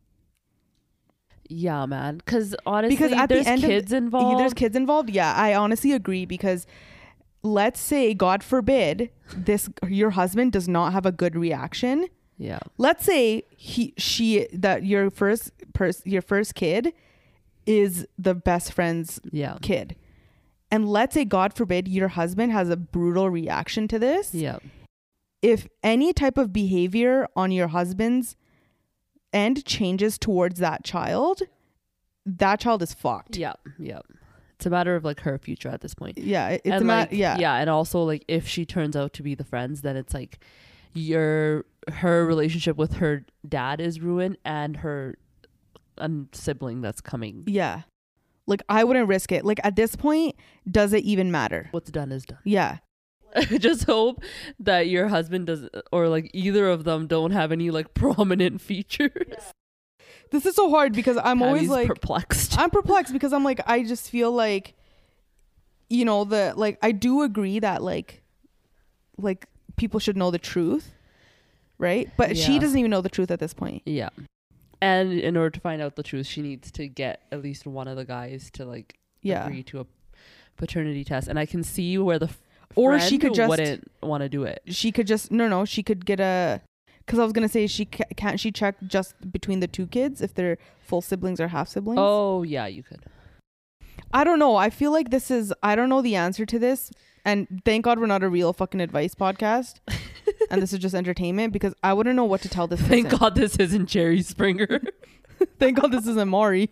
Yeah, man. Because honestly, because at there's the end kids of, involved. There's kids involved. Yeah, I honestly agree, because let's say, God forbid, this your husband does not have a good reaction. Yeah. Let's say he she that your first pers- your first kid is the best friend's Yeah. kid, and let's say, God forbid, your husband has a brutal reaction to this. Yeah. If any type of behavior on your husband's end changes towards that child, that child is fucked. Yeah. Yeah. It's a matter of like her future at this point. Yeah, it- it's and a like, matter. Yeah, yeah, and also like if she turns out to be the friends, then it's like your her relationship with her dad is ruined and her um, sibling that's coming. yeah. Like, I wouldn't risk it. Like, at this point, does it even matter? What's done is done. Yeah. Just hope that your husband doesn't, or like either of them don't have any like prominent features. This is so hard because I'm always Patty's like perplexed. I'm perplexed because I'm like, I just feel like, you know, the like I do agree that like like people should know the truth, right? But she Yeah. doesn't even know the truth at this point. Yeah. And in order to find out the truth, she needs to get at least one of the guys to like Yeah. agree to a paternity test. And I can see where the f- Or she could just wouldn't want to do it. She could just no no. She could get a. Because I was gonna say she ca- can't she check just between the two kids if they're full siblings or half siblings. Oh yeah, you could. I don't know. I feel like this is. I don't know the answer to this. And thank God we're not a real fucking advice podcast. And this is just entertainment because I wouldn't know what to tell this. Thank person. God this isn't Jerry Springer. Thank God this isn't Maury.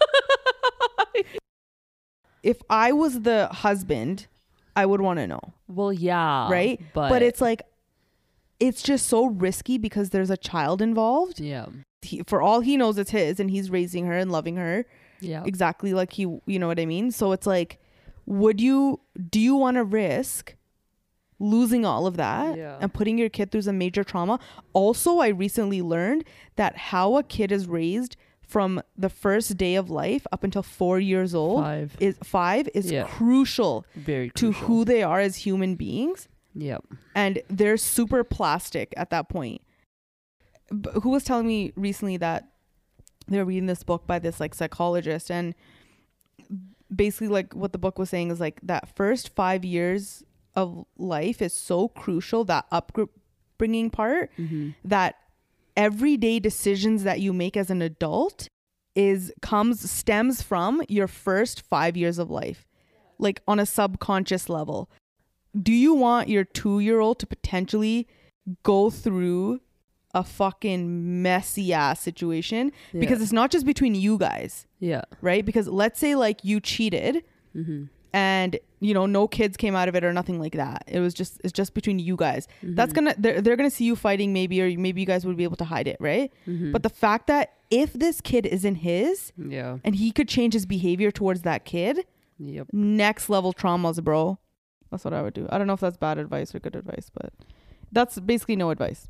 If I was the husband, I would want to know. Well, yeah. Right? But, but it's like, it's just so risky because there's a child involved. Yeah. He, for all he knows, it's his and he's raising her and loving her. Yeah. Exactly like he, you know what I mean? So it's like, would you, do you want to risk losing all of that yeah. and putting your kid through some major trauma? Also, I recently learned that how a kid is raised from the first day of life up until four years old five. is five is yeah. crucial, Very to crucial. who they are as human beings. Yep. And they're super plastic at that point. B- who was telling me recently that they were reading this book by this like psychologist, and basically like what the book was saying is like that first five years of life is so crucial, that upbringing part, mm-hmm. that everyday decisions that you make as an adult is comes stems from your first five years of life, like on a subconscious level. Do you want your two-year-old to potentially go through a fucking messy ass situation? Yeah. Because it's not just between you guys. Yeah. Right? Because let's say like you cheated mm-hmm. and you know no kids came out of it or nothing like that. It was just it's just between you guys. Mm-hmm. That's gonna they're, they're gonna see you fighting maybe, or maybe you guys would be able to hide it, right? Mm-hmm. But the fact that if this kid isn't his, yeah, and he could change his behavior towards that kid, yep, next level traumas, bro. That's what I would do. I don't know if that's bad advice or good advice, but that's basically no advice.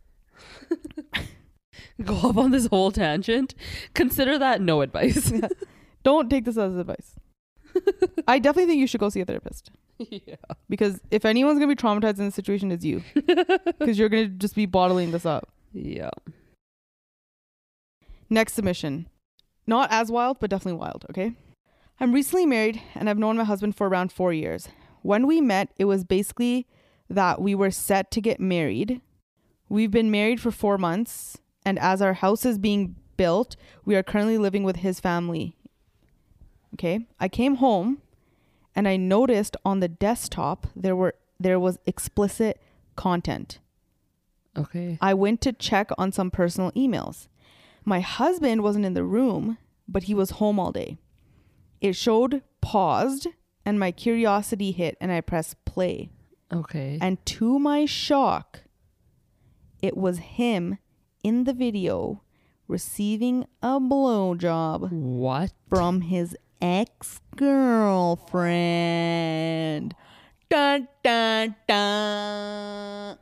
Go off on this whole tangent. Consider that no advice. Yeah. Don't take this as advice. I definitely think you should go see a therapist. Yeah. Because if anyone's going to be traumatized in this situation, it's you. Because you're going to just be bottling this up. Yeah. Next submission. Not as wild, but definitely wild, okay? I'm recently married and I've known my husband for around four years. When we met, it was basically that we were set to get married. We've been married for four months, and as our house is being built, we are currently living with his family. Okay? I came home and I noticed on the desktop there were there was explicit content. Okay. I went to check on some personal emails. My husband wasn't in the room, but he was home all day. It showed paused, and my curiosity hit, and I pressed play. Okay. And to my shock, it was him in the video receiving a blowjob. What? From his ex-girlfriend. Dun, dun, dun.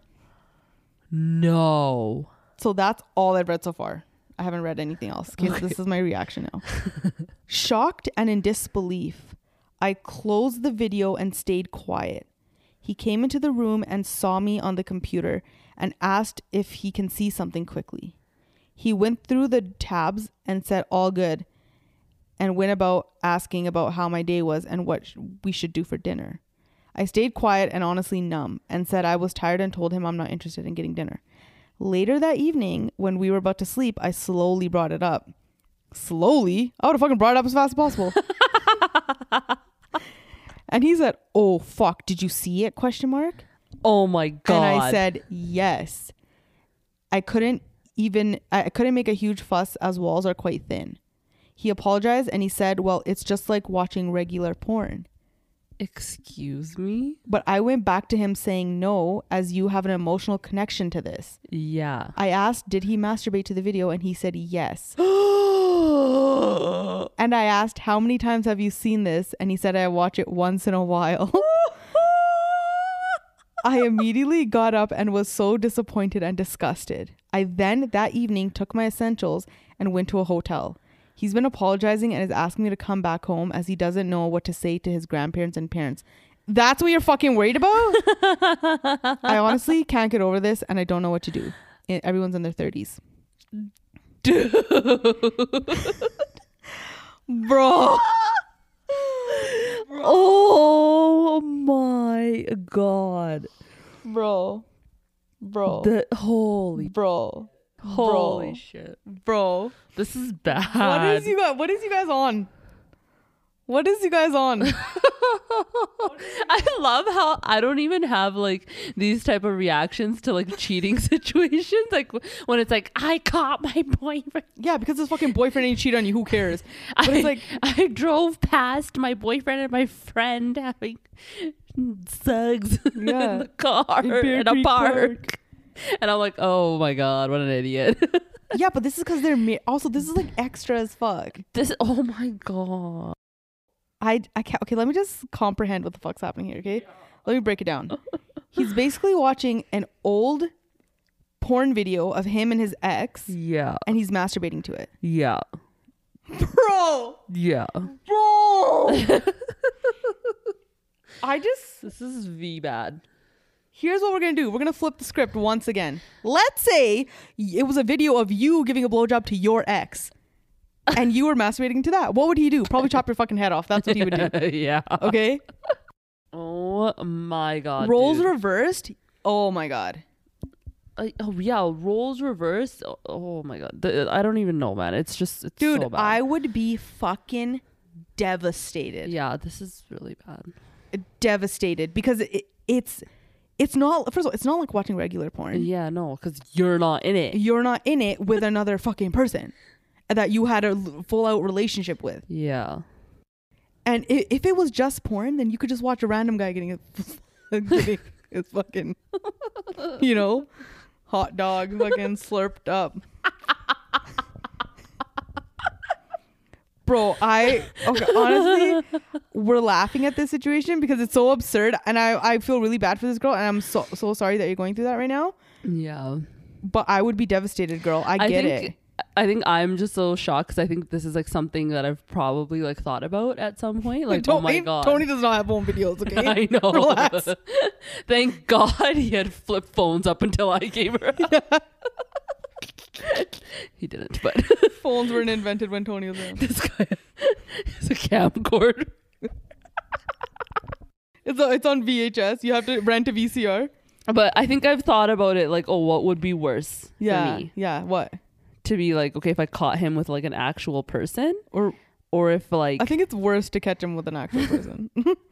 No. So that's all I've read so far. I haven't read anything else. Okay, okay. This is my reaction now. Shocked and in disbelief, I closed the video and stayed quiet. He came into the room and saw me on the computer and asked if he can see something quickly. He went through the tabs and said all good, and went about asking about how my day was and what sh- we should do for dinner. I stayed quiet and honestly numb and said I was tired and told him I'm not interested in getting dinner. Later that evening, when we were about to sleep, I slowly brought it up. Slowly? I would have fucking brought it up as fast as possible. And he said, "Oh, fuck, did you see it?" Question mark. Oh my God. And I said, yes. I couldn't even, I couldn't make a huge fuss as walls are quite thin. He apologized and he said, well, it's just like watching regular porn. Excuse me? But I went back to him saying no, as you have an emotional connection to this. Yeah. I asked, did he masturbate to the video? And he said yes. And I asked, how many times have you seen this? And he said, I watch it once in a while. I immediately got up and was so disappointed and disgusted. I then, that evening, took my essentials and went to a hotel. He's been apologizing and is asking me to come back home as he doesn't know what to say to his grandparents and parents. That's what you're fucking worried about? I honestly can't get over this and I don't know what to do. Everyone's in their thirties. Dude. Bro. Oh Oh my god. Bro. Bro. The holy bro. holy Bro. shit. Bro. This is bad. What is you guys what is you guys on? What is you guys on? I love how I don't even have like these type of reactions to like cheating situations. Like when it's like, I caught my boyfriend. Yeah, because his fucking boyfriend ain't cheat on you. Who cares? But I, it's like, I drove past my boyfriend and my friend having sugs Yeah. in the car In Bear in a Creek park. Park. And I'm like, oh my God, what an idiot. yeah, but this is because they're ma- also this is like extra as fuck. This, oh my God. I I can't. Okay, let me just comprehend what the fuck's happening here. Okay, let me break it down. He's basically watching an old porn video of him and his ex, Yeah. and he's masturbating to it. Yeah. Bro, Yeah. bro. I just This is V bad. here's what we're gonna do. We're gonna flip the script once again. Let's say it was a video of you giving a blowjob to your ex. And you were masturbating to that. What would he do? Probably chop your fucking head off. That's what he would do. Yeah. Okay? Oh my God. Roles dude. reversed. Oh my God. Uh, oh yeah, roles reversed. Oh, oh my God. The, I don't even know, man. It's just it's Dude, so bad. I would be fucking devastated. Yeah, this is really bad. Devastated because it, it's it's not first of all, it's not like watching regular porn. Yeah, no, because you're not in it. You're not in it with another fucking person that you had a full out relationship with. Yeah. And i- if it was just porn, then you could just watch a random guy getting a, getting his fucking, you know, hot dog fucking slurped up. Bro, I okay, honestly, we're laughing at this situation because it's so absurd, and I, I feel really bad for this girl, and I'm so so sorry that you're going through that right now. Yeah. But I would be devastated, girl. I, I get think, it. I think I'm just so shocked because I think this is like something that I've probably like thought about at some point. Like, oh my God. Tony does not have home videos, okay? I know. Relax. Thank God he had flip phones up until I gave her. He didn't, but Phones weren't invented when Tony was around. this guy is a camcorder. It's a, it's on V H S. You have to rent a V C R. But I think I've thought about it like, oh, what would be worse Yeah. for me? Yeah. What? To be like, okay, if I caught him with like an actual person, Or or if like, I think it's worse to catch him with an actual person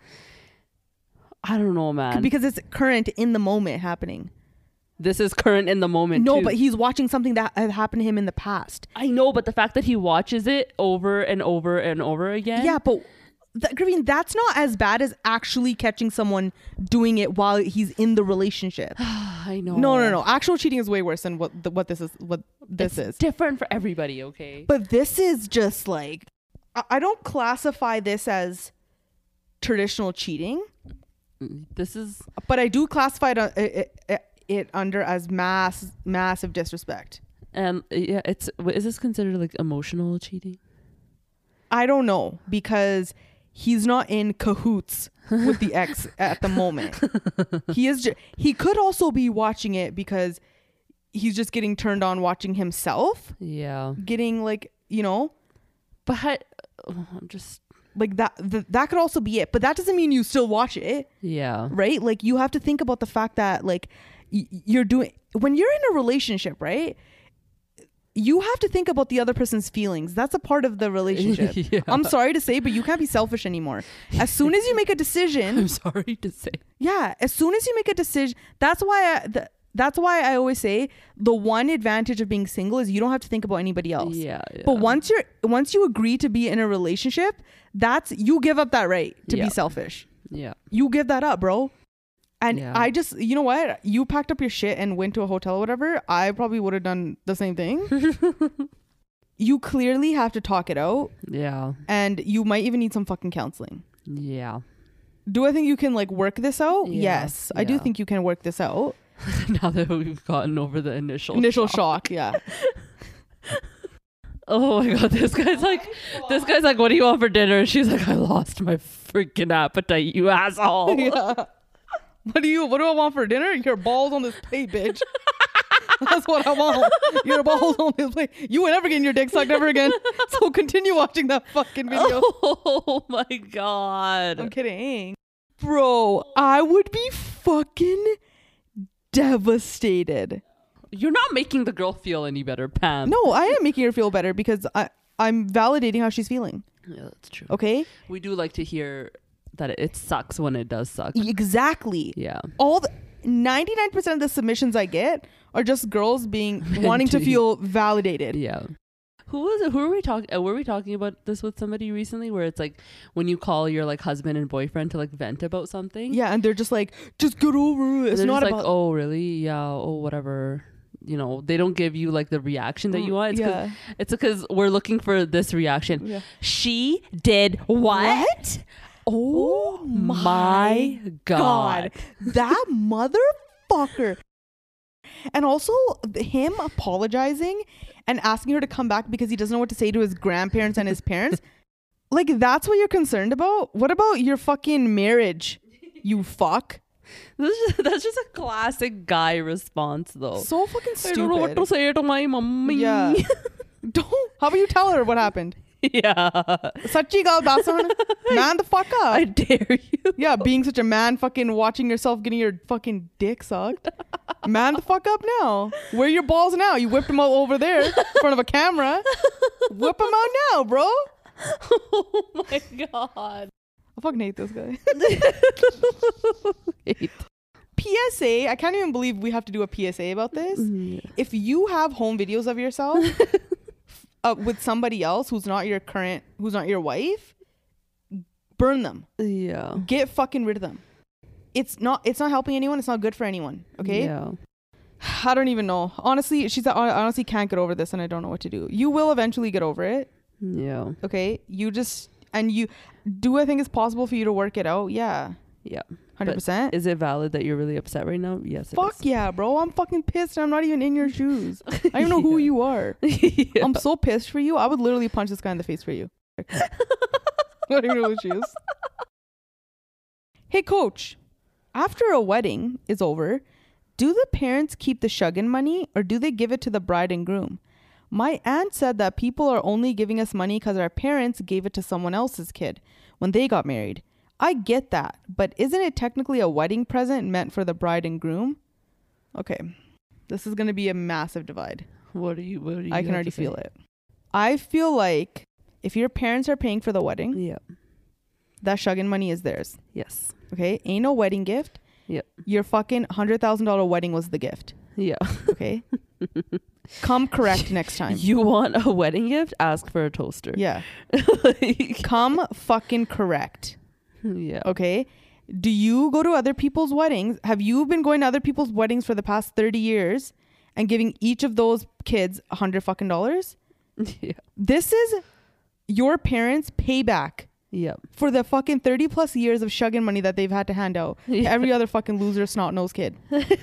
I don't know, man. because it's current in the moment happening. This is current in the moment. No, too. but he's watching something that had happened to him in the past. I know, but the fact that he watches it over and over and over again. Yeah, but th- Graveen, that's not as bad as actually catching someone doing it while he's in the relationship. I know. No, no, no. Actual cheating is way worse than what the, what this is. What this It's is. different for everybody. Okay. But this is just like, I, I don't classify this as traditional cheating, This is but I do classify it, uh, it, it, it under as mass massive disrespect. and yeah, it's is this considered like emotional cheating? I don't know because he's not in cahoots with the ex at the moment. He is. Ju- he could also be watching it because he's just getting turned on watching himself, Yeah, getting like, you know, but oh, I'm just like that. Th- that could also be it. But that doesn't mean you still watch it, yeah, right? Like you have to think about the fact that like y- you're doing when you're in a relationship, right? You have to think about the other person's feelings. That's a part of the relationship. Yeah. I'm sorry to say, but you can't be selfish anymore. As soon as you make a decision, I'm sorry to say. yeah, as soon as you make a decision, that's why I, the, that's why I always say the one advantage of being single is you don't have to think about anybody else. Yeah, yeah. But once you're once you agree to be in a relationship, that's you give up that right to Yeah. be selfish. Yeah, You give that up, bro. And Yeah. I just, you know what? You packed up your shit and went to a hotel or whatever. I probably would have done the same thing. You clearly have to talk it out, yeah, and you might even need some fucking counseling. yeah. Do I think you can like work this out? Yeah, Yes, I do yeah. think you can work this out. Now that we've gotten over the initial Initial shock. shock, yeah. Oh my God, this guy's like, this guy's like, what do you want for dinner? And she's like, I lost my freaking appetite, you asshole. Yeah. What do you? What do I want for dinner? Your balls on this plate, bitch. That's what I want. Your balls on this plate. You ain't ever getting your dick sucked ever again. So continue watching that fucking video. Oh my God. I'm kidding. Bro, I would be fucking devastated. You're not making the girl feel any better, Pam. No, I am making her feel better because I, I'm validating how she's feeling. Yeah, that's true. Okay? We do like to hear that it, it sucks when it does suck. Exactly. Yeah. All the ninety-nine percent of the submissions I get are just girls being wanting to feel validated. Yeah. Who was it? Who were we talking? Uh, were we talking about this with somebody recently? Where it's like when you call your like husband and boyfriend to like vent about something. Yeah, and they're just like, just get over it. It's they're not just about. like, oh really? Yeah. Oh whatever. You know, they don't give you like the reaction that you want. It's yeah. Cause, it's because we're looking for this reaction. Yeah. She did what? What? Oh, oh my God. God. That motherfucker. And also him apologizing and asking her to come back because he doesn't know what to say to his grandparents and his parents. Like, that's what you're concerned about? What about your fucking marriage, you fuck? That's just, that's just a classic guy response, though. So fucking stupid. I don't know what to say to my mommy. Yeah. Don't. How about you tell her what happened? Yeah. Sachi gal basan. Man the fuck up. I dare you. Yeah, being such a man, fucking watching yourself getting your fucking dick sucked. Man the fuck up now. Where are your balls now? You whipped them out over there in front of a camera. Whip them out now, bro. Oh my God. I fucking hate this guy. P S A, I can't even believe we have to do a P S A about this. Mm. If you have home videos of yourself uh, with somebody else who's not your current, who's not your wife, burn them. Yeah. Get fucking rid of them. It's not, it's not helping anyone. It's not good for anyone. Okay. Yeah. I don't even know. Honestly, she's I honestly can't get over this and I don't know what to do. You will eventually get over it. Yeah. Okay. You just, and you, do I think it's possible for you to work it out? Yeah. Yeah. one hundred percent. Is it valid that you're really upset right now? Yes. It Fuck is. yeah, bro. I'm fucking pissed. I'm not even in your shoes. I don't even know who Yeah. you are. Yeah. I'm so pissed for you. I would literally punch this guy in the face for you. I don't even know who she is. Hey, coach. After a wedding is over, do the parents keep the shuggan money or do they give it to the bride and groom? My aunt said that people are only giving us money because our parents gave it to someone else's kid when they got married. I get that, but isn't it technically a wedding present meant for the bride and groom? Okay, this is going to be a massive divide. What do you? What do you? I can already feel it. I feel like if your parents are paying for the wedding, Yeah. that shuggan money is theirs. Yes. Okay, ain't no wedding gift. Yep. Your fucking one hundred thousand dollars wedding was the gift. Yeah. Okay. Come correct next time. You want a wedding gift? Ask for a toaster. Yeah. Like, Come fucking correct. yeah. Okay. Do you go to other people's weddings? Have you been going to other people's weddings for the past thirty years and giving each of those kids a hundred fucking dollars? Yeah. This is your parents' payback Yep. for the fucking thirty plus years of shuggan money that they've had to hand out to Yeah. every other fucking loser snot-nosed kid.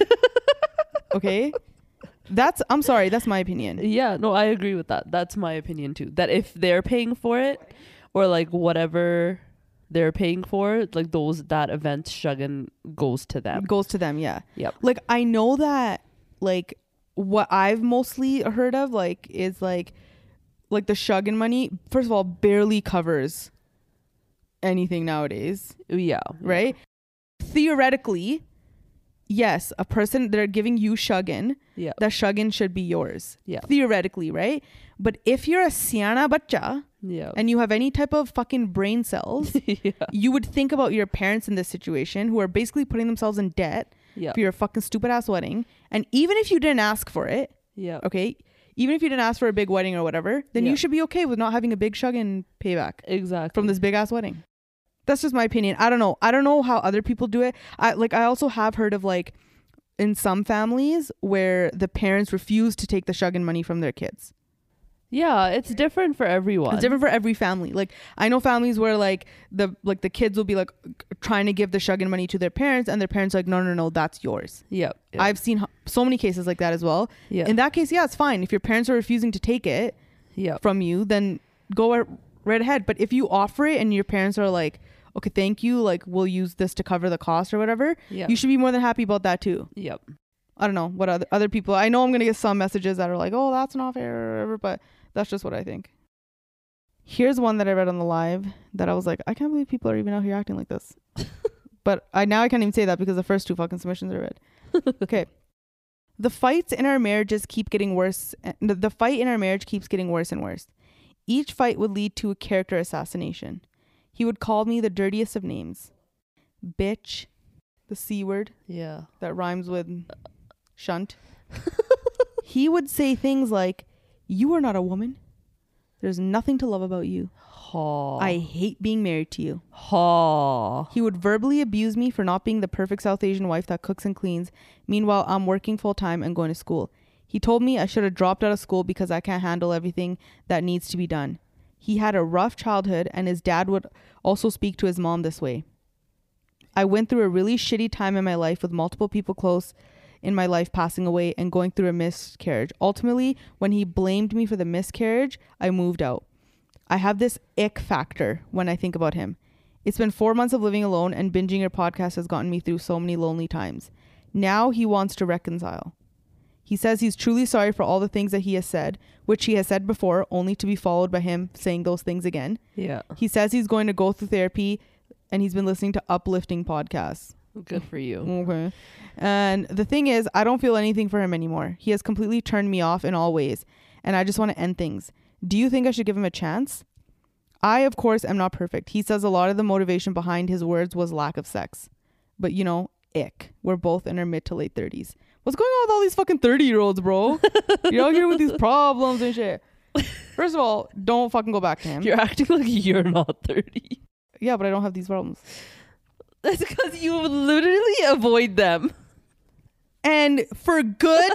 Okay? That's, I'm sorry, that's my opinion. Yeah, no, I agree with that. That's my opinion too. That if they're paying for it or like whatever they're paying for, like those, that event shuggan goes to them. Goes to them, yeah. Yep. Like, I know that, like, what I've mostly heard of, like, is like, like the shuggan money, first of all, barely covers anything nowadays, Yeah. right? Theoretically, yes, a person, they're giving you shuggan, Yeah. that shuggan should be yours. Yeah. Theoretically, right? But if you're a siana bacha Yeah. and you have any type of fucking brain cells, Yeah. you would think about your parents in this situation who are basically putting themselves in debt Yeah. for your fucking stupid ass wedding. And even if you didn't ask for it, Yeah. okay, even if you didn't ask for a big wedding or whatever, then Yeah. you should be okay with not having a big shuggan payback Exactly. from this big ass wedding. That's just my opinion. I don't know. I don't know how other people do it. I like, I also have heard of like in some families where the parents refuse to take the shuggan money from their kids. Yeah, it's different for everyone. It's different for every family. Like, I know families where like the like the kids will be like trying to give the shuggan money to their parents and their parents are like, no, no, no, that's yours. Yep. Yep. I've seen h- so many cases like that as well. Yeah. In that case, yeah, it's fine. If your parents are refusing to take it Yeah. from you, then go r- right ahead. But if you offer it and your parents are like, okay, thank you, like we'll use this to cover the cost or whatever, Yeah. you should be more than happy about that too. Yep. I don't know what other other people, I know I'm going to get some messages that are like, oh, that's not fair or whatever, but that's just what I think. Here's one that I read on the live that I was like, I can't believe people are even out here acting like this. But I now I can't even say that because the first two fucking submissions are read. Okay. The fights in our marriages keep getting worse. The, the fight in our marriage keeps getting worse and worse. Each fight would lead to a character assassination. He would call me the dirtiest of names. Bitch. The C word. Yeah. That rhymes with shunt. He would say things like, you are not a woman. There's nothing to love about you. Aww. I hate being married to you. Aww. He would verbally abuse me for not being the perfect South Asian wife that cooks and cleans. Meanwhile, I'm working full time and going to school. He told me I should have dropped out of school because I can't handle everything that needs to be done. He had a rough childhood and his dad would also speak to his mom this way. I went through a really shitty time in my life with multiple people close in my life passing away and going through a miscarriage. Ultimately, when he blamed me for the miscarriage, I moved out. I have this ick factor when I think about him. It's been four months of living alone and binging your podcast has gotten me through so many lonely times. Now he wants to reconcile. He says he's truly sorry for all the things that he has said, which he has said before, only to be followed by him saying those things again. Yeah. He says he's going to go through therapy and he's been listening to uplifting podcasts. Good for you. Okay. And the thing is, I don't feel anything for him anymore. He has completely turned me off in all ways, and I just want to end things. Do you think I should give him a chance? I, of course, am not perfect. He says a lot of the motivation behind his words was lack of sex. But, you know, ick. We're both in our mid to late thirties. What's going on with all these fucking thirty-year-olds, bro? You're out here with these problems and shit. First of all, don't fucking go back to him. You're acting like you're not thirty. Yeah, but I don't have these problems. That's because you literally avoid them. And for good,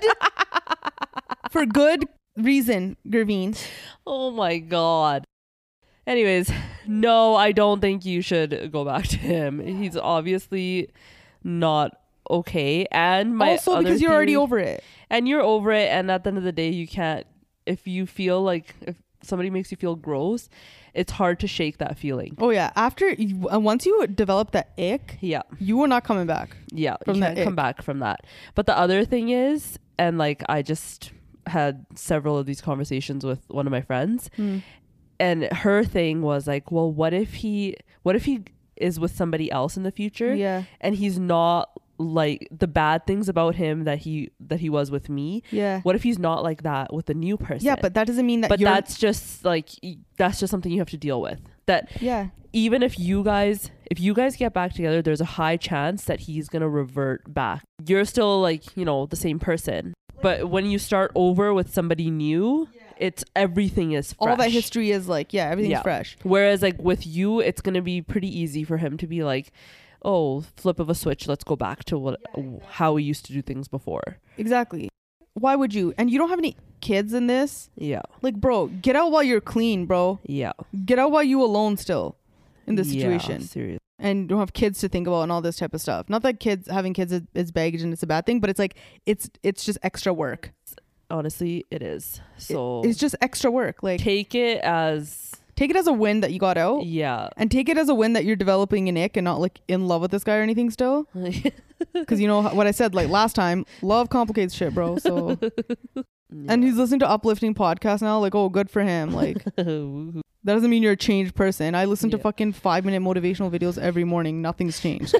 for good reason, Gurveen. Oh my God. Anyways, no, I don't think you should go back to him. He's obviously not okay. And my also other because you're already theory- over it. And you're over it. And at the end of the day, you can't, if you feel like, if somebody makes you feel gross, it's hard to shake that feeling. Oh yeah. After, you, uh, once you develop that ick, Yeah. you are not coming back. Yeah. From you that can't come ick. back from that. But the other thing is, and like I just had several of these conversations with one of my friends. Mm. And her thing was like, well, what if he, what if he is with somebody else in the future? Yeah. And he's not like the bad things about him that he, that he was with me. Yeah. What if he's not like that with the new person? Yeah, but that doesn't mean that But you're... that's just like, y- that's just something you have to deal with. That Yeah. even if you guys, if you guys get back together, there's a high chance that he's going to revert back. You're still like, you know, the same person. But when you start over with somebody new, it's everything is fresh. All that history is like, yeah, everything's Yeah. fresh. Whereas like with you, it's going to be pretty easy for him to be like, oh, flip of a switch. Let's go back to what, how we used to do things before. Exactly. Why would you? And you don't have any kids in this. Yeah. Like, bro, get out while you're clean, bro. Yeah. Get out while you alone still in this situation. Yeah, seriously. And don't have kids to think about and all this type of stuff. Not that kids having kids is, is baggage and it's a bad thing, but it's like it's it's just extra work. Honestly, it is. So It- it's just extra work. Like take it as, take it as a win that you got out, yeah. and take it as a win that you're developing an ick and not like in love with this guy or anything still. Because you know what I said like last time, love complicates shit, bro. So and he's listening to uplifting podcasts now. Like, oh, good for him. Like that doesn't mean you're a changed person. I listen to Yeah. fucking five minute motivational videos every morning. Nothing's changed.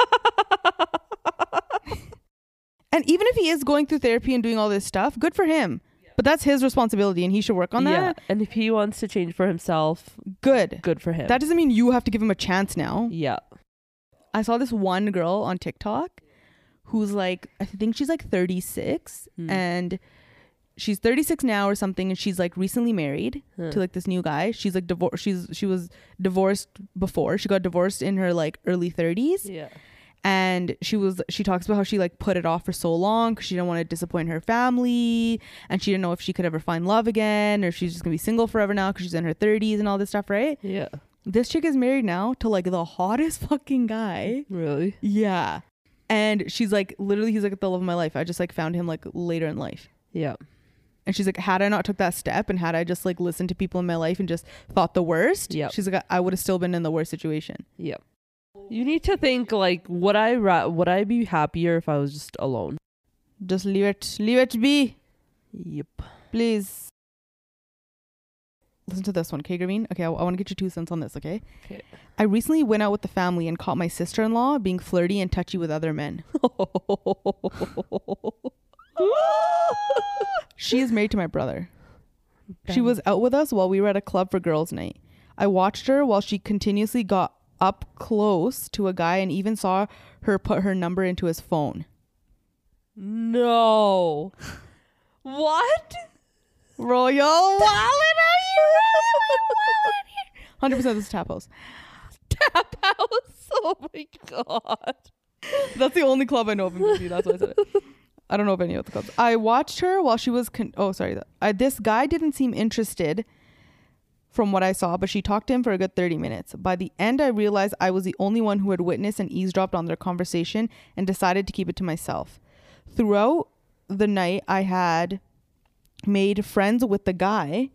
And even if he is going through therapy and doing all this stuff, good for him. But that's his responsibility and he should work on yeah. that. And if he wants to change for himself, Good. good for him. That doesn't mean you have to give him a chance now. yeah. I saw this one girl on TikTok who's like, I think she's like thirty-six Hmm. and she's thirty-six now or something. And she's like recently married Huh. to like this new guy. She's like divorced. She's, she was divorced before. She got divorced in her like early thirties. Yeah. And she was, she talks about how she like put it off for so long because she didn't want to disappoint her family. And she didn't know if she could ever find love again or if she's just gonna be single forever now because she's in her thirties and all this stuff, right? Yeah. This chick is married now to like the hottest fucking guy. Really? Yeah. And she's like, literally, he's like the love of my life. I just like found him like later in life. Yeah. And she's like, had I not took that step and had I just like listened to people in my life and just thought the worst, Yep. she's like, I would have still been in the worst situation. Yeah. You need to think like, would I ra- would I be happier if I was just alone? Just leave it, leave it be, Yep. please. listen to this one, okay, Graveen? Okay, I, I want to get your two cents on this, okay? Okay. I recently went out with the family and caught my sister-in-law being flirty and touchy with other men. She is married to my brother. Damn. She was out with us while we were at a club for girls' night. I watched her while she continuously got up close to a guy and even saw her put her number into his phone. No. What? Royal wallet out here. one hundred percent this is Tap House. Tap House. Oh my god. That's the only club I know of in B C. That's why I said it. I don't know of any other clubs. I watched her while she was... Con- oh, sorry. I, this guy didn't seem interested from what I saw, but she talked to him for a good thirty minutes. By the end, I realized I was the only one who had witnessed and eavesdropped on their conversation and decided to keep it to myself. Throughout the night, I had made friends with the guy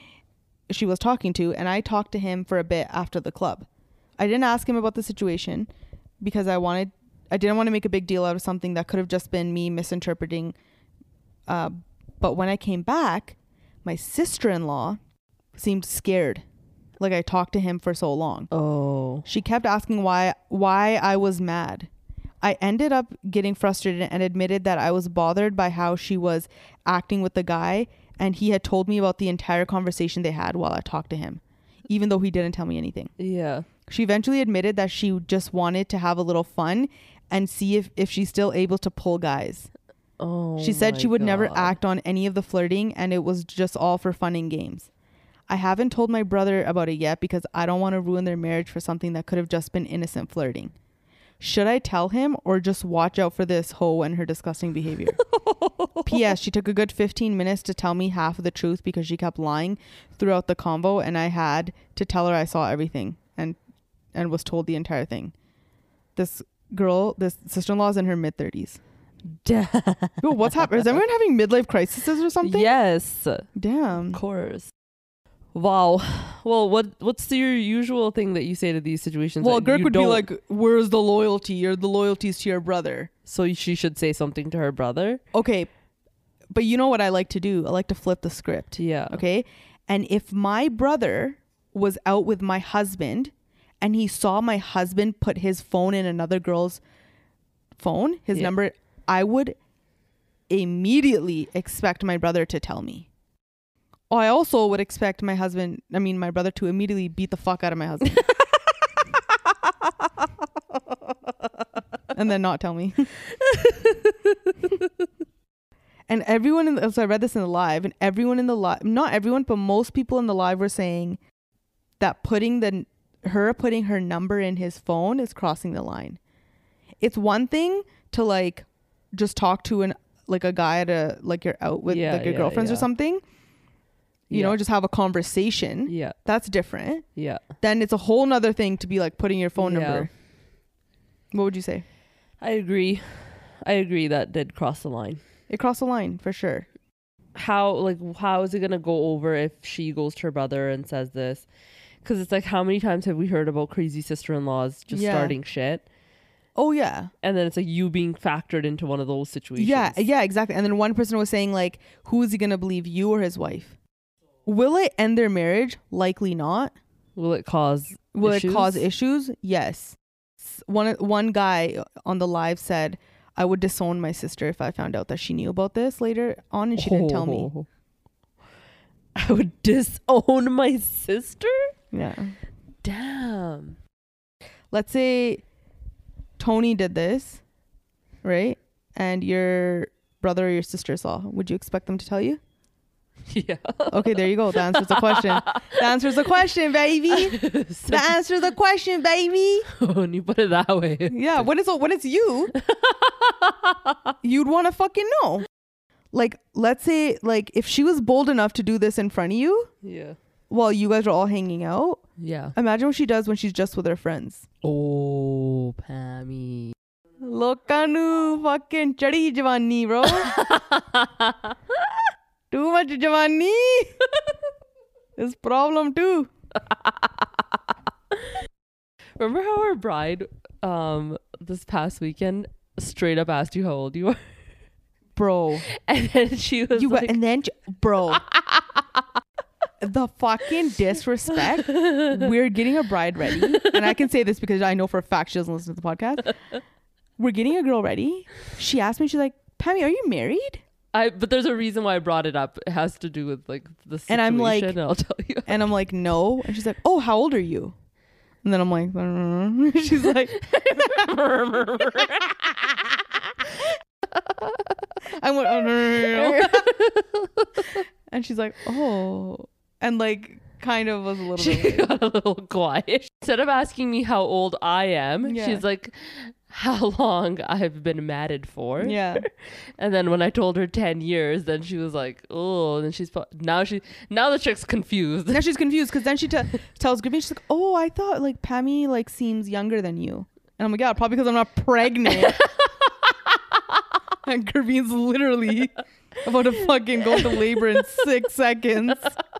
she was talking to, and I talked to him for a bit after the club. I didn't ask him about the situation because I wanted... I didn't want to make a big deal out of something that could have just been me misinterpreting. Uh, but when I came back, my sister-in-law seemed scared. Like I talked to him for so long. Oh. She kept asking why why I was mad. I ended up getting frustrated and admitted that I was bothered by how she was acting with the guy, and he had told me about the entire conversation they had while I talked to him, even though he didn't tell me anything. Yeah. She eventually admitted that she just wanted to have a little fun and see if, if she's still able to pull guys. Oh. She said she would God. never act on any of the flirting and it was just all for fun and games. I haven't told my brother about it yet because I don't want to ruin their marriage for something that could have just been innocent flirting. Should I tell him or just watch out for this hoe and her disgusting behavior? P S. She took a good fifteen minutes to tell me half of the truth because she kept lying throughout the convo, and I had to tell her I saw everything and and was told the entire thing. This girl, this sister-in-law is in her mid-thirties. Damn. Yo, what's happening? Is everyone having midlife crises or something? Yes. Damn. Of course. Wow. Well, what what's your usual thing that you say to these situations? Well, that Girk you would be don't- like, where's the loyalty? Or the loyalty's to your brother. So she should say something to her brother? Okay. But you know what I like to do? I like to flip the script. Yeah. Okay. And if my brother was out with my husband and he saw my husband put his phone in another girl's phone, his Yeah. number, I would immediately expect my brother to tell me. Oh, I also would expect my husband, I mean, my brother to immediately beat the fuck out of my husband. And then not tell me. And everyone in the, so I read this in the live, and everyone in the live, not everyone, but most people in the live were saying that putting the, her putting her number in his phone is crossing the line. It's one thing to like just talk to an, like a guy at a, like you're out with Yeah, like your yeah, girlfriends yeah. or something, you Yeah. know, just have a conversation. Yeah. That's different. Yeah. Then it's a whole nother thing to be like putting your phone Yeah. number. What would you say? I agree. I agree that did cross the line. It crossed the line for sure. How like how is it gonna go over if she goes to her brother and says this? Because it's like, how many times have we heard about crazy sister-in-laws just Yeah. starting shit, Oh yeah. and then it's like you being factored into one of those situations? Yeah, yeah, exactly. And then one person was saying like, who is he gonna believe, you or his wife? Will it end their marriage? Likely not. Will it cause? Will issues? it cause issues? Yes. S- One one guy on the live said, I would disown my sister if I found out that she knew about this later on and she didn't tell me. Oh. I would disown my sister? Yeah. Damn. Let's say Tony did this, right? And your brother or your sister saw. Would you expect them to tell you? Yeah. Okay, there you go. That answers the question. That answers the question, baby. That answers the question, baby. When you put it that way. Yeah, when it's when it's you, you'd want to fucking know. Like, let's say, like, if she was bold enough to do this in front of you Yeah. while you guys are all hanging out, Yeah. imagine what she does when she's just with her friends. Oh, Pammy. Loka nu fucking chadi jawani, bro. Too much jawani. It's problem too. Remember how our bride um this past weekend straight up asked you how old you are? Bro. And then she was You like, got, and then, bro. the fucking disrespect. We're getting a bride ready. And I can say this because I know for a fact she doesn't listen to the podcast. We're getting a girl ready. She asked me, she's like, Pammy, are you married? I but there's a reason why I brought it up. It has to do with like the situation. And I'm like, and I'll tell you. And I'm like, no. And she's like, oh, how old are you? And then I'm like, she's like, I went, and she's like, oh, and like kind of was a little she bit got a little quiet. Instead of asking me how old I am, Yeah. she's like, how long I've been married for. Yeah. And then when I told her ten years, then she was like, oh, and then she's now she now the chick's confused. Now she's confused because then she t- tells Graveen, she's like, oh, I thought like Pammy like seems younger than you. And I'm like, yeah, probably because I'm not pregnant. And Graveen's literally about to fucking go into labor in six seconds.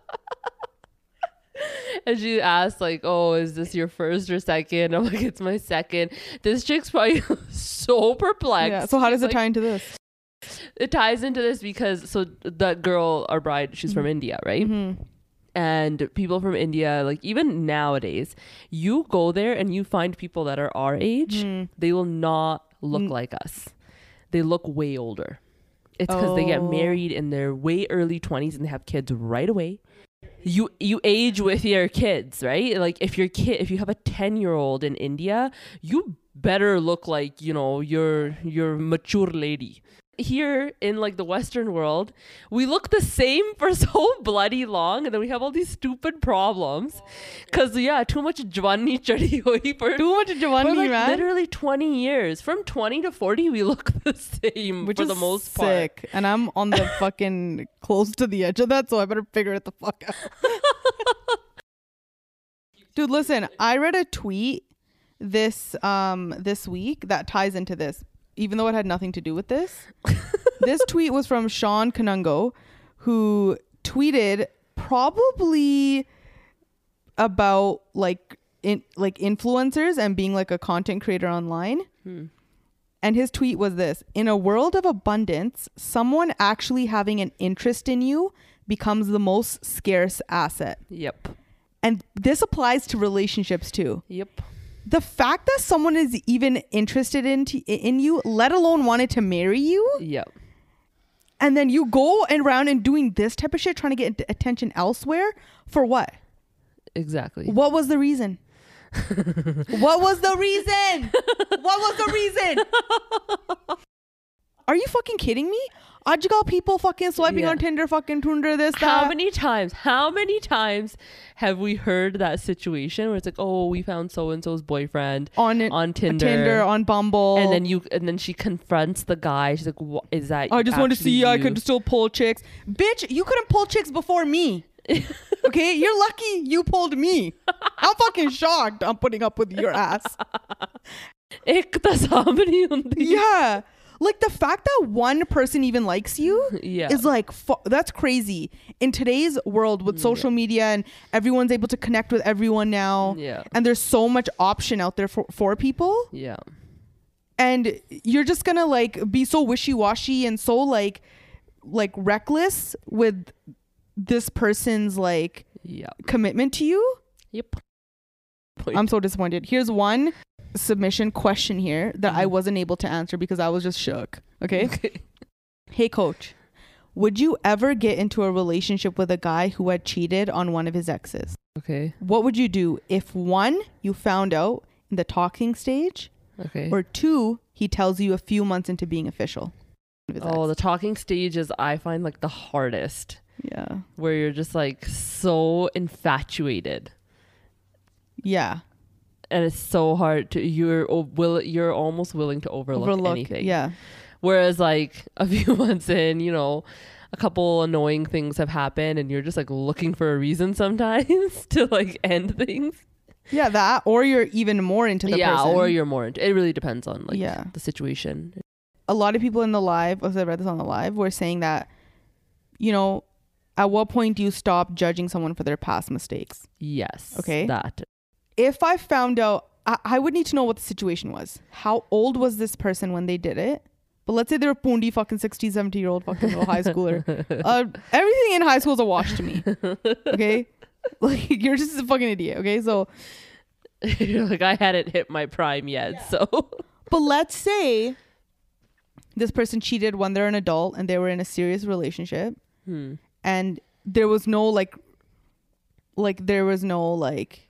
And she asked like, oh, is this your first or second? I'm like, it's my second. This chick's probably so perplexed. Yeah. So how does She's it like, tie into this? It ties into this because so that girl, our bride, she's mm-hmm. from India, right? Mm-hmm. And people from India, like even nowadays, you go there and you find people that are our age, mm. they will not look mm. like us. They look way older. It's because oh. they get married in their way early twenties and they have kids right away. You you age with your kids, right? Like if your kid, if you have a ten year old in India, you better look like, you know, you're you're mature lady. Here in like the Western world, we look the same for so bloody long, and then we have all these stupid problems. Cause yeah, too much jawani chadi hoi for too much jawani, like man. Literally twenty years. From twenty to forty, we look the same. Which for is the most sick. part. And I'm on the fucking close to the edge of that, so I better figure it the fuck out. Dude, listen, I read a tweet this um this week that ties into this. Even though it had nothing to do with this. This tweet was from Sean Kanungo, who tweeted probably about like in like influencers and being like a content creator online. Hmm. And his tweet was this: in a world of abundance, someone actually having an interest in you becomes the most scarce asset. Yep. And this applies to relationships too. Yep. The fact that someone is even interested in t- in you, let alone wanted to marry you, yep. and then you go around and doing this type of shit, trying to get attention elsewhere, for what? Exactly. What was the reason? What was the reason? What was the reason? Are you fucking kidding me? Ajgal people fucking swiping yeah. on Tinder, fucking Tinder, this, that. How many times, how many times have we heard that situation where it's like, oh, we found so-and-so's boyfriend on, on Tinder. Tinder, on Bumble. And then you, and then she confronts the guy. She's like, what is that? I just want to see you? I could still pull chicks. Bitch, you couldn't pull chicks before me. Okay? You're lucky you pulled me. I'm fucking shocked I'm putting up with your ass. Yeah. Like the fact that one person even likes you yeah. is like, fu- that's crazy. In today's world with social yeah. media and everyone's able to connect with everyone now. Yeah. And there's so much option out there for, for people. Yeah. And you're just going to like be so wishy-washy and so like, like reckless with this person's like yeah. commitment to you. Yep. Point. I'm so disappointed. Here's one submission question here that mm. I wasn't able to answer because I was just shook. Okay? okay. Hey coach, would you ever get into a relationship with a guy who had cheated on one of his exes? Okay. What would you do if one, you found out in the talking stage, okay, or two, he tells you a few months into being official? Oh, the talking stage is, I find, like the hardest. Yeah. Where you're just like so infatuated. Yeah. And it's so hard to, you're will you're almost willing to overlook, overlook anything. Yeah. Whereas like a few months in, you know, a couple annoying things have happened and you're just like looking for a reason sometimes to like end things. Yeah, that, or you're even more into the yeah, person. or you're more into, it really depends on like yeah. the situation. A lot of people in the live, as I read this on the live, were saying that, you know, at what point do you stop judging someone for their past mistakes? Yes. Okay. That. If I found out, I, I would need to know what the situation was. How old was this person when they did it? But let's say they're a pundi fucking sixteen, seventeen year old fucking little high schooler. Uh, everything in high school is a wash to me. Okay? Like, you're just a fucking idiot. Okay? So. You're like, I hadn't hit my prime yet. Yeah. So. But let's say this person cheated when they're an adult and they were in a serious relationship. Hmm. And there was no like, like, there was no like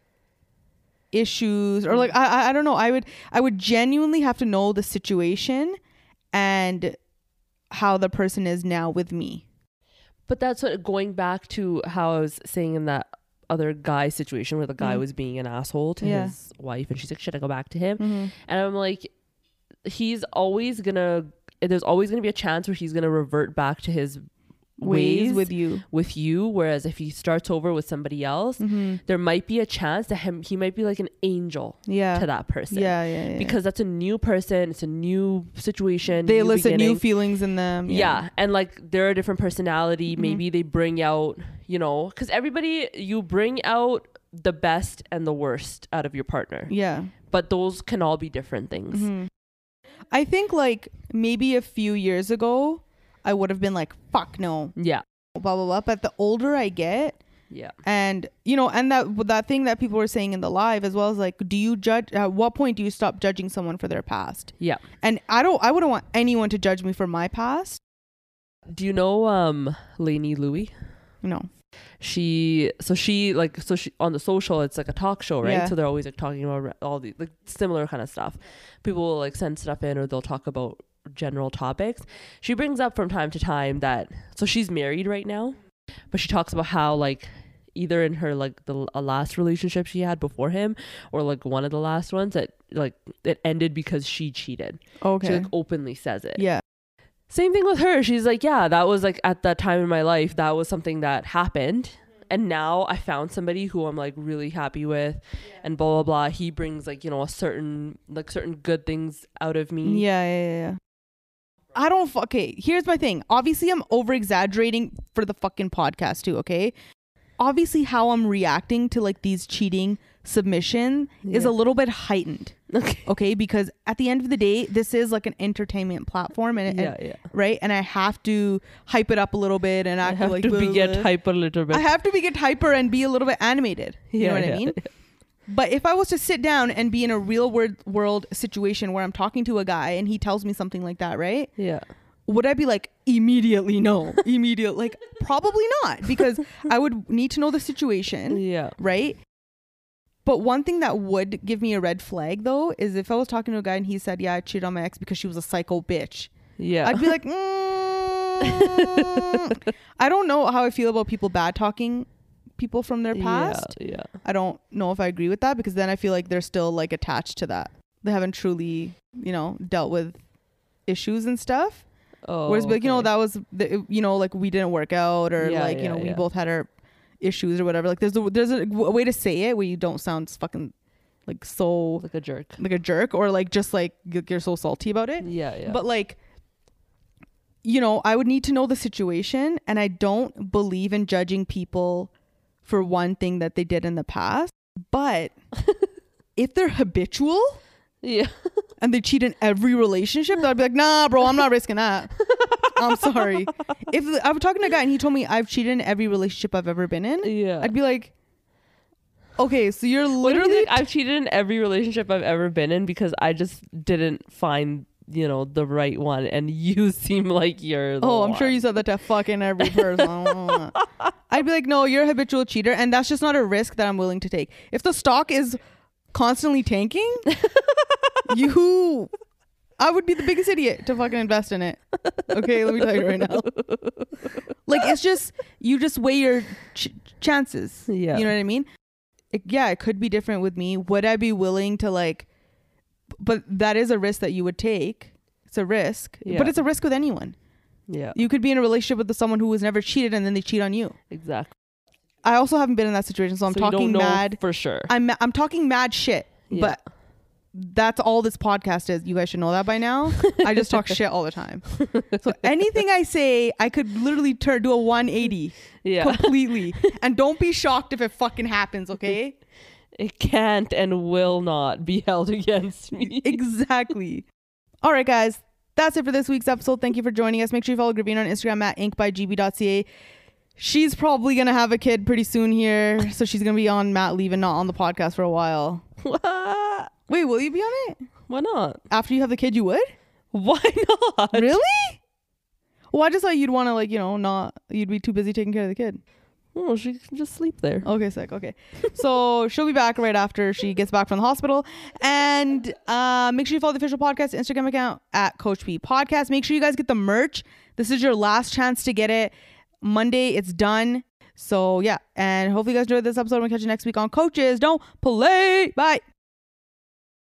issues or like, I, I don't know. I would, I would genuinely have to know the situation and how the person is now with me. But that's what, going back to how I was saying in that other guy situation where the guy mm. was being an asshole to yeah. his wife and she's like, should I go back to him? Mm-hmm. And I'm like, he's always gonna, there's always gonna be a chance where he's gonna revert back to his ways, ways with you with you whereas if he starts over with somebody else, mm-hmm. there might be a chance that him he might be like an angel yeah. to that person. Yeah, yeah, yeah. Because that's a new person, it's a new situation. They new elicit beginning. new feelings in them. Yeah. yeah. And like they're a different personality. Mm-hmm. Maybe they bring out, you know, because everybody, you bring out the best and the worst out of your partner. Yeah. But those can all be different things. Mm-hmm. I think like maybe a few years ago I would have been like, fuck no. Yeah. Blah, blah, blah. But the older I get, yeah. And, you know, and that that thing that people were saying in the live as well as like, do you judge, at what point do you stop judging someone for their past? Yeah. And I don't, I wouldn't want anyone to judge me for my past. Do you know um, Lainey Louie? No. She, so she like, so she, on the social, it's like a talk show, right? Yeah. So they're always like talking about all the like similar kind of stuff. People will like send stuff in or they'll talk about general topics. She brings up from time to time that, so she's married right now, but she talks about how like either in her like the a last relationship she had before him or like one of the last ones that like it ended because she cheated. Okay. She like openly says it. Yeah. Same thing with her. She's like, yeah, that was like at that time in my life, that was something that happened. And now I found somebody who I'm like really happy with, yeah. and blah, blah, blah. He brings like, you know, a certain, like certain good things out of me. Yeah, yeah, yeah. I don't, okay, here's my thing. Obviously, I'm over exaggerating for the fucking podcast too, okay? Obviously, how I'm reacting to like these cheating submission yeah. is a little bit heightened. Okay. Okay, because at the end of the day, this is like an entertainment platform, and, yeah, and yeah. right, and I have to hype it up a little bit and act I have like to blah, be blah, get blah. hyper a little bit. I have to be get hyper and be a little bit animated. You yeah, know what yeah, I mean? Yeah. But if I was to sit down and be in a real world world situation where I'm talking to a guy and he tells me something like that, right? Yeah. Would I be like, immediately no, immediate, like probably not, because I would need to know the situation. Yeah. Right. But one thing that would give me a red flag though, is if I was talking to a guy and he said, yeah, I cheated on my ex because she was a psycho bitch. Yeah. I'd be like, mm, I don't know how I feel about people bad talking people from their past. Yeah, yeah. I don't know if I agree with that, because then I feel like they're still like attached to that. They haven't truly, you know, dealt with issues and stuff. Oh, Whereas, like, okay. you know, that was, the, you know, like we didn't work out, or yeah, like, you yeah, know, we yeah. both had our issues or whatever. Like there's a, there's a, a way to say it where you don't sound fucking like so like a jerk, like a jerk, or like just like you're so salty about it. Yeah, yeah. But like, you know, I would need to know the situation, and I don't believe in judging people for one thing that they did in the past. But if they're habitual, yeah, and they cheat in every relationship, I'd be like, nah, bro, I'm not risking that. I'm sorry. If I was talking to a guy and he told me I've cheated in every relationship I've ever been in, yeah, I'd be like, okay, so you're literally you I've cheated in every relationship I've ever been in because I just didn't find, you know, the right one, and you seem like you're the oh one. I'm sure you said that to fucking every person. I'd be like, no, you're a habitual cheater, and that's just not a risk that I'm willing to take. If the stock is constantly tanking, you I would be the biggest idiot to fucking invest in it. Okay, let me tell you right now. Like, it's just, you just weigh your ch- chances. Yeah. You know what I mean? It, yeah, it could be different with me. Would I be willing to like, but that is a risk that you would take. It's a risk, yeah. But it's a risk with anyone. Yeah. You could be in a relationship with someone who has never cheated and then they cheat on you. Exactly. I also haven't been in that situation, so I'm so talking you don't know mad. For sure. I'm I'm talking mad shit, yeah. But that's all this podcast is. You guys should know that by now. I just talk shit all the time. So anything I say, I could literally turn do a one eighty, yeah, completely. And don't be shocked if it fucking happens, okay? It can't and will not be held against me. Exactly. All right, guys. That's it for this week's episode. Thank you for joining us. Make sure you follow Gravina on Instagram at ink by g b dot c a. She's probably going to have a kid pretty soon here. So she's going to be on mat leave and not on the podcast for a while. What? Wait, will you be on it? Why not? After you have the kid, you would? Why not? Really? Well, I just thought you'd want to, like, you know, not, you'd be too busy taking care of the kid. Oh, she can just sleep there. Okay, sick. Okay. So she'll be back right after she gets back from the hospital. And uh, make sure you follow the official podcast Instagram account at Coach P Podcast. Make sure you guys get the merch. This is your last chance to get it. Monday, it's done. So, yeah. And hopefully you guys enjoyed this episode. We'll catch you next week on Coaches Don't Play. Bye.